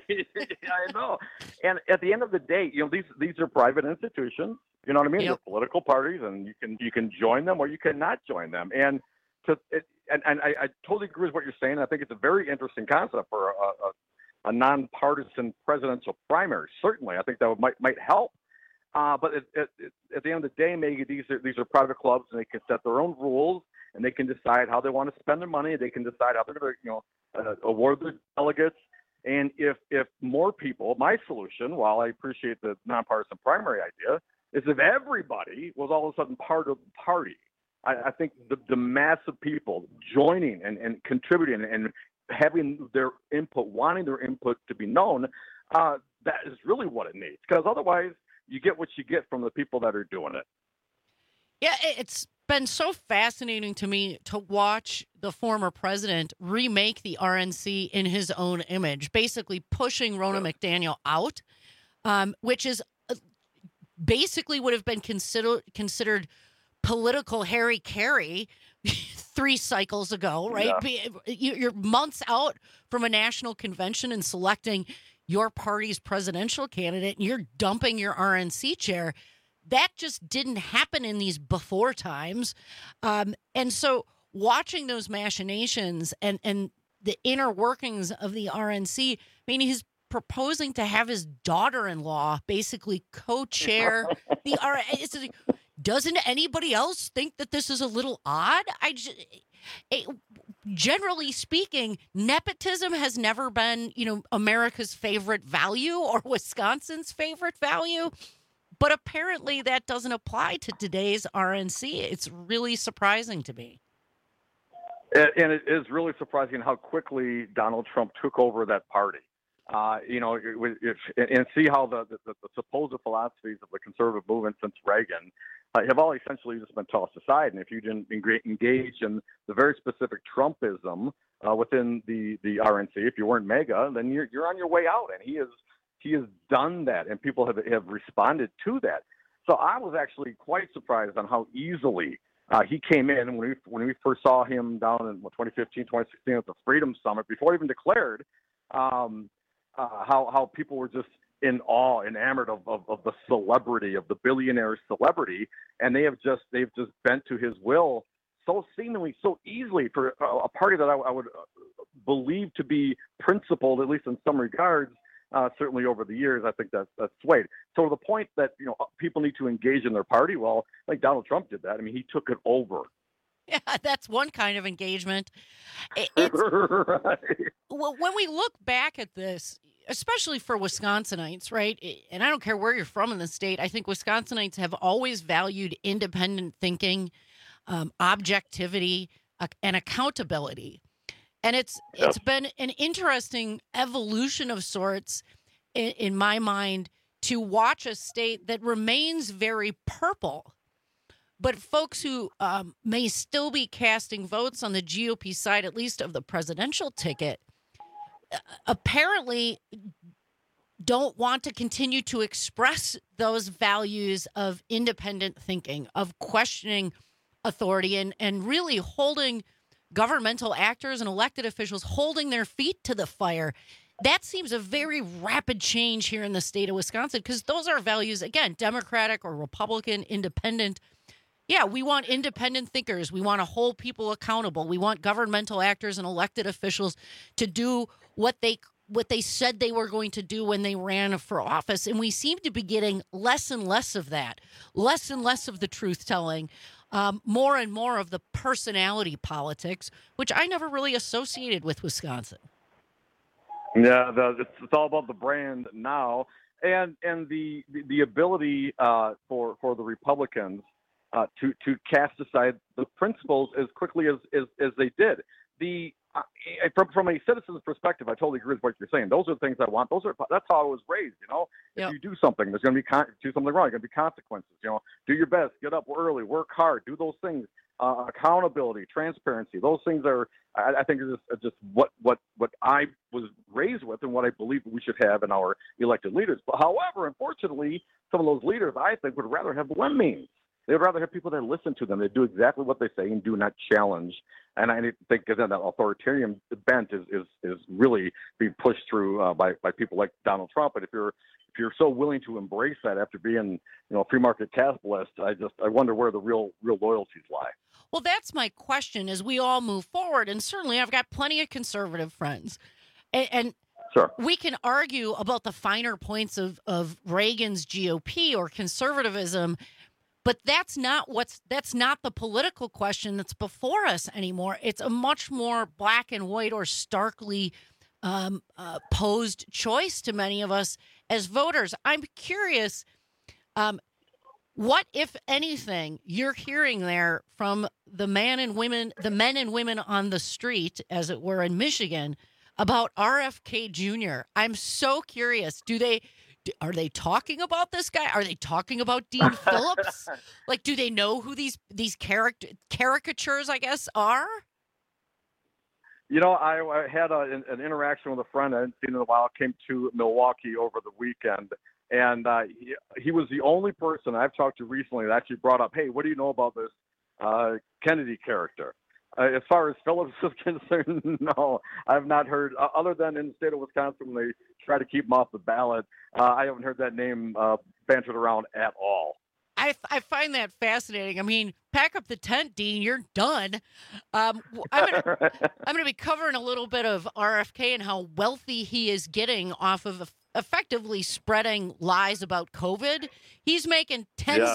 I know. And at the end of the day, you know, these are private institutions. You know what I mean? Yep. They're political parties, and you can join them or you cannot join them. And I totally agree with what you're saying. I think it's a very interesting concept for a nonpartisan presidential primary. Certainly, I think that might help. But at the end of the day, maybe these are private clubs, and they can set their own rules. And they can decide how they want to spend their money. They can decide how they're going to, award their delegates. And if more people, my solution, while I appreciate the nonpartisan primary idea, is if everybody was all of a sudden part of the party. I think the mass of people joining and contributing and having their input, wanting their input to be known, that is really what it needs. Because otherwise, you get what you get from the people that are doing it. Yeah, it's been so fascinating to me to watch the former president remake the RNC in his own image, basically pushing Ronna McDaniel out, which is basically would have been considered political Harry Carey 3 cycles ago, right? Yeah. You're months out from a national convention and selecting your party's presidential candidate, and you're dumping your RNC chair. That just didn't happen in these before times. And so watching those machinations and the inner workings of the RNC, I mean, he's proposing to have his daughter-in-law basically co-chair the RNC. Doesn't anybody else think that this is a little odd? Generally speaking, nepotism has never been, America's favorite value or Wisconsin's favorite value. But apparently that doesn't apply to today's RNC. It's really surprising to me. And it is really surprising how quickly Donald Trump took over that party. And see how the supposed philosophies of the conservative movement since Reagan have all essentially just been tossed aside. And if you didn't engage in the very specific Trumpism within the RNC, if you weren't MAGA, then you're on your way out. And he has done that, and people have responded to that. So I was actually quite surprised on how easily he came in when we first saw him down in 2015, 2016 at the Freedom Summit, before he even declared, how people were just in awe, enamored of the celebrity, of the billionaire celebrity, and they've just bent to his will so seemingly, so easily for a party that I would believe to be principled, at least in some regards. Certainly over the years, I think that's swayed. So to the point that, people need to engage in their party, well, like Donald Trump did that. I mean, he took it over. Yeah, that's one kind of engagement. Right. Well, when we look back at this, especially for Wisconsinites, right, and I don't care where you're from in the state, I think Wisconsinites have always valued independent thinking, objectivity, and accountability. And it's been an interesting evolution of sorts, in my mind, to watch a state that remains very purple. But folks who may still be casting votes on the GOP side, at least of the presidential ticket, apparently don't want to continue to express those values of independent thinking, of questioning authority, and really holding governmental actors and elected officials holding their feet to the fire. That seems a very rapid change here in the state of Wisconsin, because those are values, again, Democratic or Republican, independent. Yeah, we want independent thinkers. We want to hold people accountable. We want governmental actors and elected officials to do what they said they were going to do when they ran for office. And we seem to be getting less and less of that, less and less of the truth-telling, more and more of the personality politics, which I never really associated with Wisconsin. Yeah, it's all about the brand now, and the ability for the Republicans to cast aside the principles as quickly as they did. From a citizen's perspective, I totally agree with what you're saying. Those are the things I want. That's how I was raised. If you do something, there's going to be do something wrong. There's going to be consequences. Do your best, get up early, work hard, do those things. Accountability, transparency. Those things are, I think, are just what I was raised with and what I believe we should have in our elected leaders. But however, unfortunately, some of those leaders, I think, would rather have lemmings. They would rather have people that listen to them, that do exactly what they say and do not challenge. And I think that authoritarian bent is really being pushed through by people like Donald Trump. And if you're so willing to embrace that after being a free market capitalist, I wonder where the real loyalties lie. Well, that's my question as we all move forward. And certainly I've got plenty of conservative friends. And sure, we can argue about the finer points of Reagan's GOP or conservatism. But that's not the political question that's before us anymore. It's a much more black and white or starkly posed choice to many of us as voters. I'm curious, what, if anything, you're hearing there from the men and women on the street, as it were, in Michigan, about RFK Jr. I'm so curious. Are they talking about this guy? Are they talking about Dean Phillips? Like, do they know who these caricatures, I guess, are? I had an interaction with a friend I hadn't seen in a while. Came to Milwaukee over the weekend, and he was the only person I've talked to recently that actually brought up, hey, what do you know about this Kennedy character? As far as Phillips is concerned, no, I've not heard, other than in the state of Wisconsin when they try to keep him off the ballot. I haven't heard that name bantered around at all. I find that fascinating. I mean, pack up the tent, Dean. You're done. I'm gonna be covering a little bit of RFK and how wealthy he is getting off of effectively spreading lies about COVID. He's making tens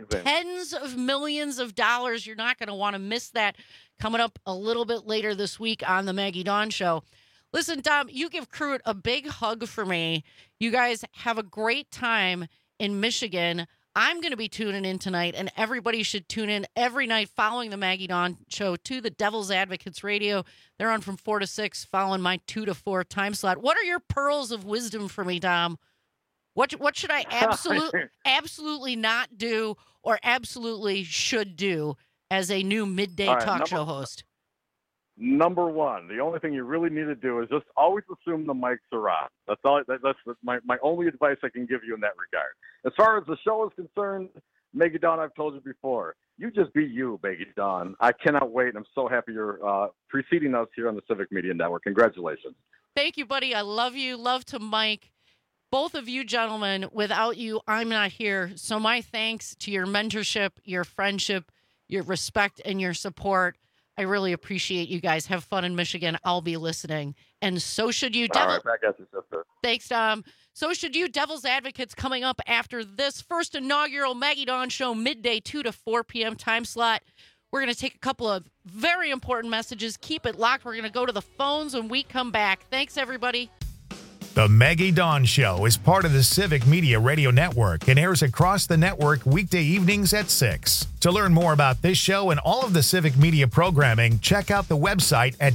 of millions of dollars. You're not going to want to miss that. Coming up a little bit later this week on the Maggie Dawn Show. Listen, Dom, you give Crute a big hug for me. You guys have a great time in Michigan. I'm going to be tuning in tonight, and everybody should tune in every night following the Maggie Dawn Show to the Devil's Advocates Radio. They're on from 4 to 6, following my 2 to 4 time slot. What are your pearls of wisdom for me, Dom? What should I absolutely not do or absolutely should do as a new midday talk show host? Number one, the only thing you really need to do is just always assume the mics are on. That's all. That's my only advice I can give you in that regard. As far as the show is concerned, Maggie Dawn, I've told you before, you just be you, Maggie Dawn. I cannot wait. I'm so happy you're preceding us here on the Civic Media Network. Congratulations. Thank you, buddy. I love you. Love to Mike. Both of you gentlemen, without you, I'm not here. So my thanks to your mentorship, your friendship, your respect, and your support. I really appreciate you guys. Have fun in Michigan. I'll be listening. And so should you. All right, back at you, sister. Thanks, Dom. So should you. Devil's Advocates coming up after this first inaugural Maggie Dawn Show, midday 2 to 4 p.m. time slot. We're going to take a couple of very important messages. Keep it locked. We're going to go to the phones when we come back. Thanks, everybody. The Maggie Dawn Show is part of the Civic Media Radio Network and airs across the network weekday evenings at 6. To learn more about this show and all of the Civic Media programming, check out the website at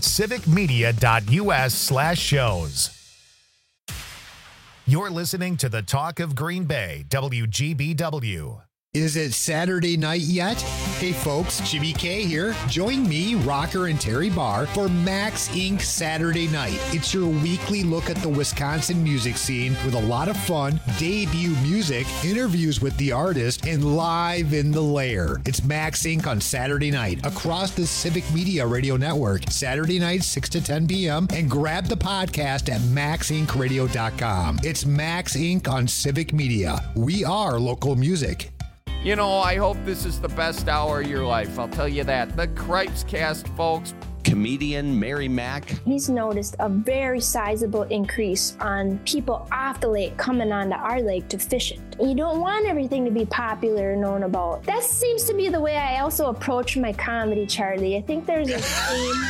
civicmedia.us/shows. You're listening to the Talk of Green Bay, WGBW. Is it Saturday night yet? Hey folks, Jimmy K here. Join me, Rocker, and Terry Barr for Max Inc. Saturday Night. It's your weekly look at the Wisconsin music scene with a lot of fun, debut music, interviews with the artist, and live in the lair. It's Max Inc. on Saturday night across the Civic Media Radio Network. Saturday night, 6 to 10 p.m. And grab the podcast at maxincradio.com. It's Max Inc. on Civic Media. We are local music. You know, I hope this is the best hour of your life. I'll tell you that. The Cripes Cast, folks, comedian Mary Mack. He's noticed a very sizable increase on people off the lake coming onto our lake to fish it. You don't want everything to be popular or known about. That seems to be the way I also approach my comedy, Charlie. I think there's a theme.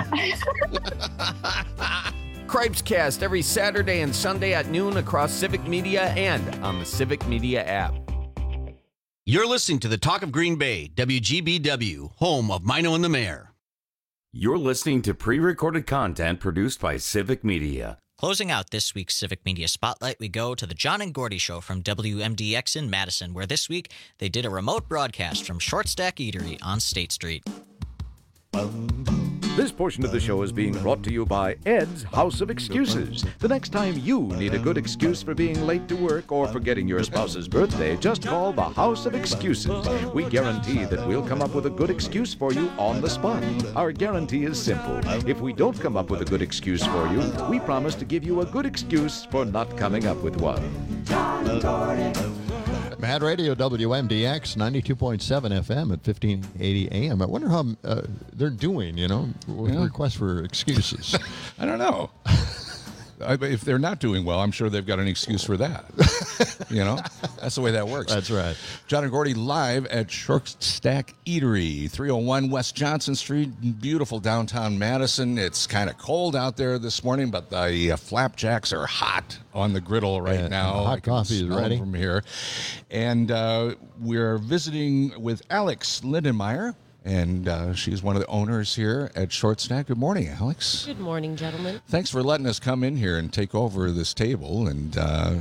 Cripescast every Saturday and Sunday at noon across Civic Media and on the Civic Media app. You're listening to the Talk of Green Bay, WGBW, home of Mino and the Mayor. You're listening to pre-recorded content produced by Civic Media. Closing out this week's Civic Media Spotlight, we go to the John and Gordy Show from WMDX in Madison, where this week they did a remote broadcast from Short Stack Eatery on State Street. This portion of the show is being brought to you by Ed's House of Excuses. The next time you need a good excuse for being late to work or forgetting your spouse's birthday, just call the House of Excuses. We guarantee that we'll come up with a good excuse for you on the spot. Our guarantee is simple. If we don't come up with a good excuse for you, we promise to give you a good excuse for not coming up with one. Mad Radio WMDX 92.7 FM at 1580 AM. I wonder how they're doing, with requests for excuses. I don't know. If they're not doing well, I'm sure they've got an excuse for that. That's the way that works. That's right. John and Gordy live at Short Stack Eatery, 301 West Johnson Street, beautiful downtown Madison. It's kind of cold out there this morning, but the flapjacks are hot on the griddle right now. Hot coffee is ready from here. And we're visiting with Alex Lindenmeyer. And she's one of the owners here at Short Stack. Good morning, Alex. Good morning, gentlemen. Thanks for letting us come in here and take over this table. And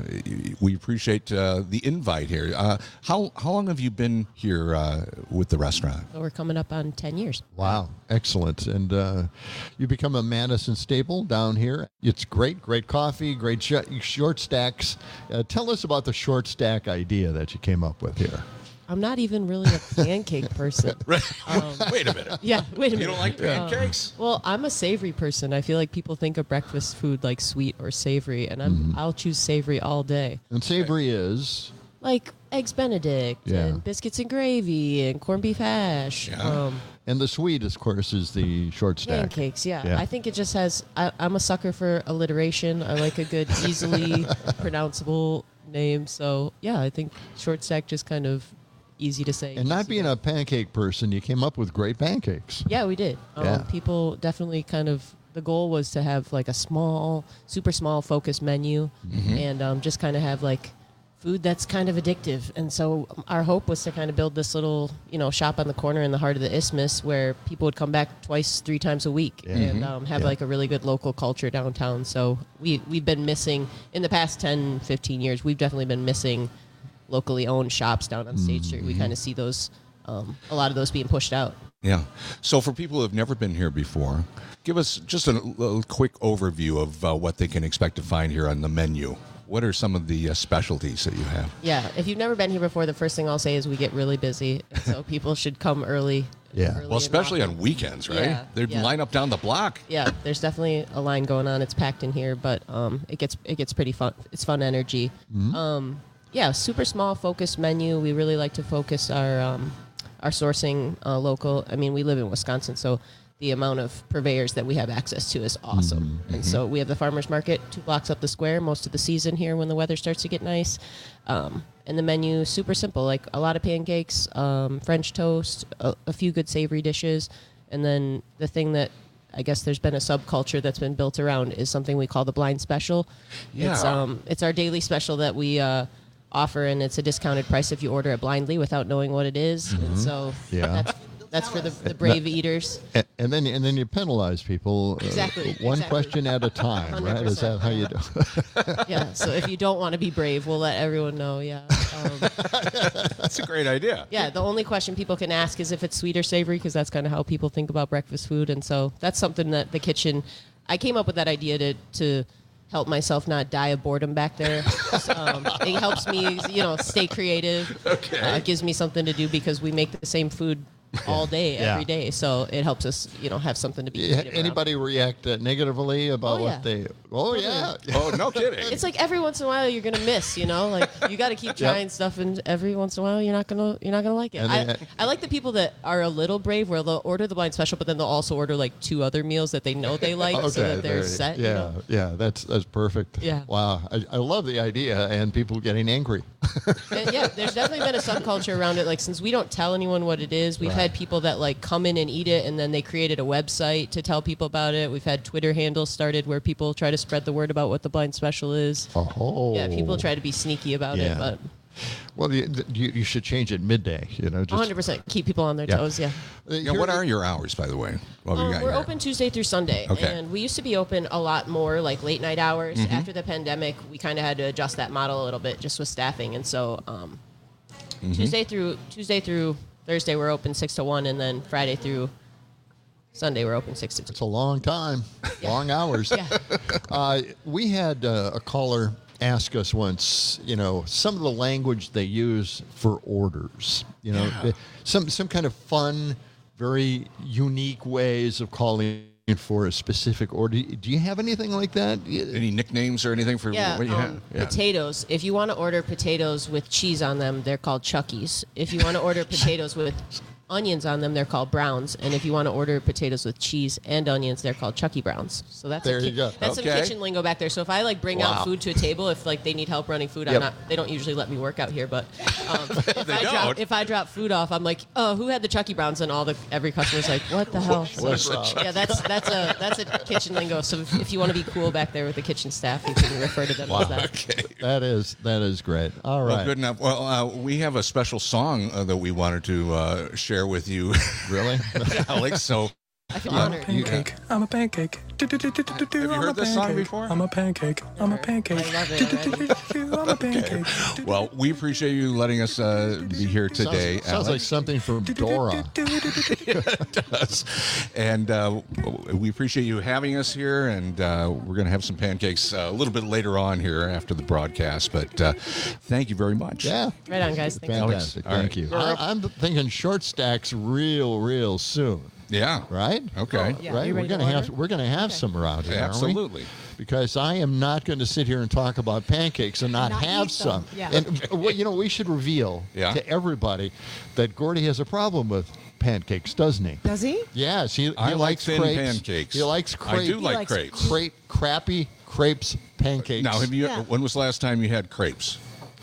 we appreciate the invite here. How long have you been here with the restaurant? Well, we're coming up on 10 years. Wow, excellent. And you become a Madison staple down here. It's great coffee, great Short Stacks. Tell us about the Short Stack idea that you came up with here. I'm not even really a pancake person. Wait a minute. Yeah, wait a minute. You don't like pancakes? Well, I'm a savory person. I feel like people think of breakfast food like sweet or savory, and I'll choose savory all day. And savory is? Like Eggs Benedict and biscuits and gravy and corned beef hash. Yeah. And the sweet, of course, is the Short Stack. Pancakes, yeah. I think it just has, I'm a sucker for alliteration. I like a good, easily pronounceable name. So, yeah, I think Short Stack just kind of easy to say. And not being a pancake person, you came up with great pancakes. Yeah, we did. People definitely the goal was to have like a super small focused menu and just kind of have like food that's kind of addictive. And so our hope was to kind of build this little, shop on the corner in the heart of the Isthmus where people would come back 2-3 times a week and have like a really good local culture downtown. So we've been missing, in the past 10, 15 years, we've definitely been missing locally owned shops down on State Street. We kind of see those, a lot of those being pushed out. Yeah. So for people who have never been here before, give us just a quick overview of what they can expect to find here on the menu. What are some of the specialties that you have? Yeah. If you've never been here before, the first thing I'll say is we get really busy. So people should come early. Yeah. Well, especially on weekends, right? Yeah, They'd line up down the block. Yeah. There's definitely a line going on. It's packed in here, but it gets pretty fun. It's fun energy. Yeah, super small focused menu. We really like to focus our sourcing local. I mean, we live in Wisconsin, so the amount of purveyors that we have access to is awesome. And so we have the farmers market 2 blocks up the square most of the season here when the weather starts to get nice. And the menu super simple, like a lot of pancakes, French toast, a few good savory dishes, and then the thing that I guess there's been a subculture that's been built around is something we call the blind special. Yeah. It's our daily special that we offer, and it's a discounted price if you order it blindly without knowing what it is. And so that's for the brave eaters. And then you penalize people one question at a time, 100%, right? Is that how you do it? Yeah, so if you don't want to be brave, we'll let everyone know, That's a great idea. Yeah, the only question people can ask is if it's sweet or savory, because that's kind of how people think about breakfast food. And so that's something that the kitchen, I came up with that idea to help myself not die of boredom back there. It helps me, stay creative. Okay. It gives me something to do because we make the same food all day, every day. So it helps us, have something to be creative Anybody react negatively about what they... Oh, yeah. Oh, no kidding. It's like every once in a while you're gonna miss, like you got to keep trying stuff, and every once in a while you're not gonna like it. I like the people that are a little brave, where they'll order the blind special, but then they'll also order like 2 other meals that they know they like, so that they're set. Yeah, yeah, that's perfect. Yeah. Wow, I love the idea, and people getting angry. And yeah, there's definitely been a subculture around it. Like, since we don't tell anyone what it is, we've had people that like come in and eat it, and then they created a website to tell people about it. We've had Twitter handles started where people try to spread the word about what the blind special is. Oh. Yeah, people try to be sneaky about it, but well, you should change it midday. Just 100% keep people on their toes. Yeah. What are your hours, by the way? We're open Tuesday through Sunday, and we used to be open a lot more like late night hours. Mm-hmm. After the pandemic, we kind of had to adjust that model a little bit just with staffing, and so Tuesday through Thursday we're open 6 to 1, and then Friday through Sunday we're open 6 to 2. It's a long time, long hours. Yeah. We had a caller ask us once, some of the language they use for orders. Some kind of fun, very unique ways of calling for a specific order. Do you have anything like that? Any nicknames or anything for what you have? Potatoes. If you want to order potatoes with cheese on them, they're called Chuckies. If you want to order potatoes with onions on them, they're called Browns. And if you want to order potatoes with cheese and onions, they're called Chucky Browns. So that's there you go. That's some kitchen lingo back there. So if I bring out food to a table, if they need help running food, they don't usually let me work out here, but if I drop food off, I'm like, oh, who had the Chucky Browns? And every customer's like, what the hell? That's a kitchen lingo. So if you want to be cool back there with the kitchen staff, you can refer to them as that. Okay. That is great. All right. Well, good enough. Well, we have a special song that we wanted to share with you. Really? Alex, so I feel honored. I'm a pancake. Have you heard this song before? I'm a pancake. I'm a pancake. I love it. I'm a pancake. Well, we appreciate you letting us be here today. Sounds like something from Dora. It does. And we appreciate you having us here, and we're going to have some pancakes a little bit later on here after the broadcast, but thank you very much. Yeah. Right on, guys. Fantastic. Thank you. I'm thinking short stacks real soon. Yeah. Right? Okay. Yeah. Right? We're gonna have some around here, absolutely. Aren't we? Because I am not going to sit here and talk about pancakes and not have some. Yeah. And we should reveal to everybody that Gordy has a problem with pancakes, doesn't he? Does he? Yes, he I likes thin crepes. pancakes. He likes crepes. I do like crepes. Crappy crepes pancakes. Now, when was the last time you had crepes?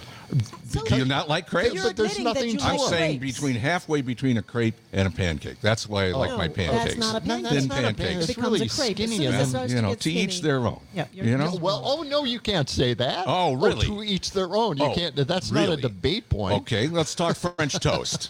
Do you not like crepes? But there's nothing to I'm it. saying halfway between a crepe and a pancake. That's why I like my pancakes. That's not a pancake. Thin That's not a pancakes. It's really skinny. To each their own. Yeah, No, you can't say that. Oh, really? To each their own. You can't. That's not a debate point. Okay, let's talk French toast.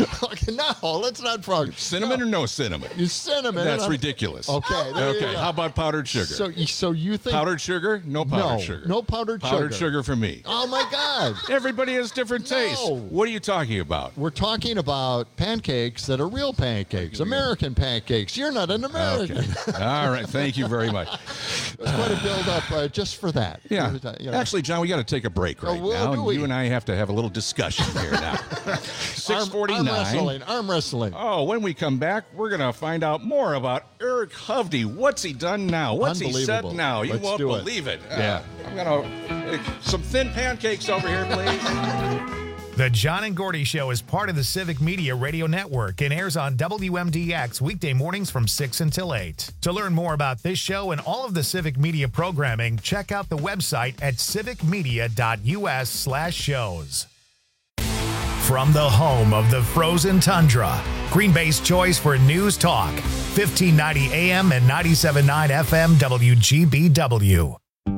No, let's not French. Cinnamon or no cinnamon? Cinnamon. That's ridiculous. Okay. Okay. How about powdered sugar? So you think powdered sugar? No powdered sugar. No powdered sugar. Powdered sugar for me. Oh my God! Everybody has different tastes. What are you talking about? We're talking about pancakes that are real pancakes, American pancakes. You're not an American. Okay. All right. Thank you very much. It's quite a build-up just for that. Yeah. Actually, John, we got to take a break now. And you and I have to have a little discussion here now. 6:49. Arm wrestling. Oh, when we come back, we're going to find out more about Eric Hovde. What's he done now? What's he said now? You won't believe it. Yeah. I'm going to some thin pancakes over here, please. The John and Gordy Show is part of the Civic Media Radio Network and airs on WMDX weekday mornings from 6 until 8. To learn more about this show and all of the Civic Media programming, check out the website at civicmedia.us/shows. From the home of the frozen tundra, Green Bay's choice for news talk, 1590 AM and 97.9 FM WGBW.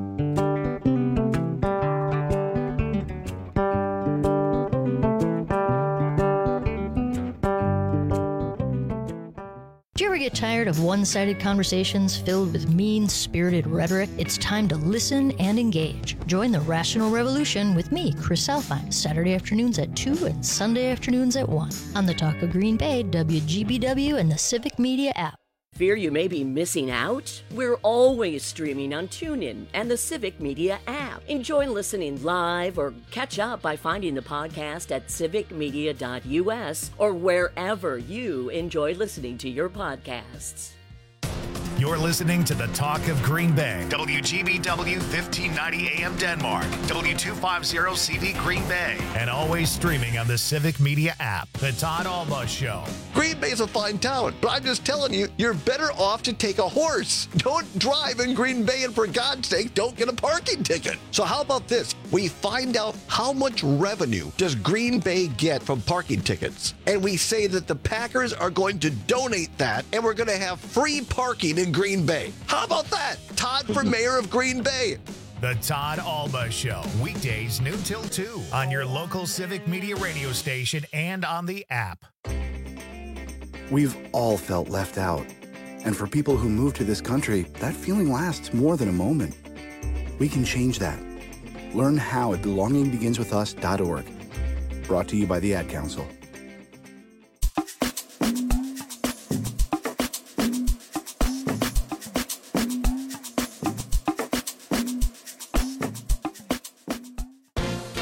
Do you ever get tired of one-sided conversations filled with mean-spirited rhetoric? It's time to listen and engage. Join the Rational Revolution with me, Chris Alfine, Saturday afternoons at 2 and Sunday afternoons at 1 on the Talk of Green Bay, WGBW, and the Civic Media app. Fear you may be missing out? We're always streaming on TuneIn and the Civic Media app. Enjoy listening live or catch up by finding the podcast at civicmedia.us or wherever you enjoy listening to your podcasts. You're listening to the Talk of Green Bay. WGBW 1590 AM Denmark. W250 CV Green Bay. And always streaming on the Civic Media app. The Todd Alba Show. Green Bay's a fine town, but I'm just telling you, you're better off to take a horse. Don't drive in Green Bay, and for God's sake, don't get a parking ticket. So how about this? We find out how much revenue does Green Bay get from parking tickets, and we say that the Packers are going to donate that, and we're going to have free parking in Green Bay. How about that? Todd for mayor of Green Bay. The Todd Alba Show, weekdays noon till 2 on your local Civic Media radio station and on the app. We've all felt left out. And for people who move to this country, that feeling lasts more than a moment. We can change that. Learn how at belongingbeginswithus.org. Brought to you by the Ad Council.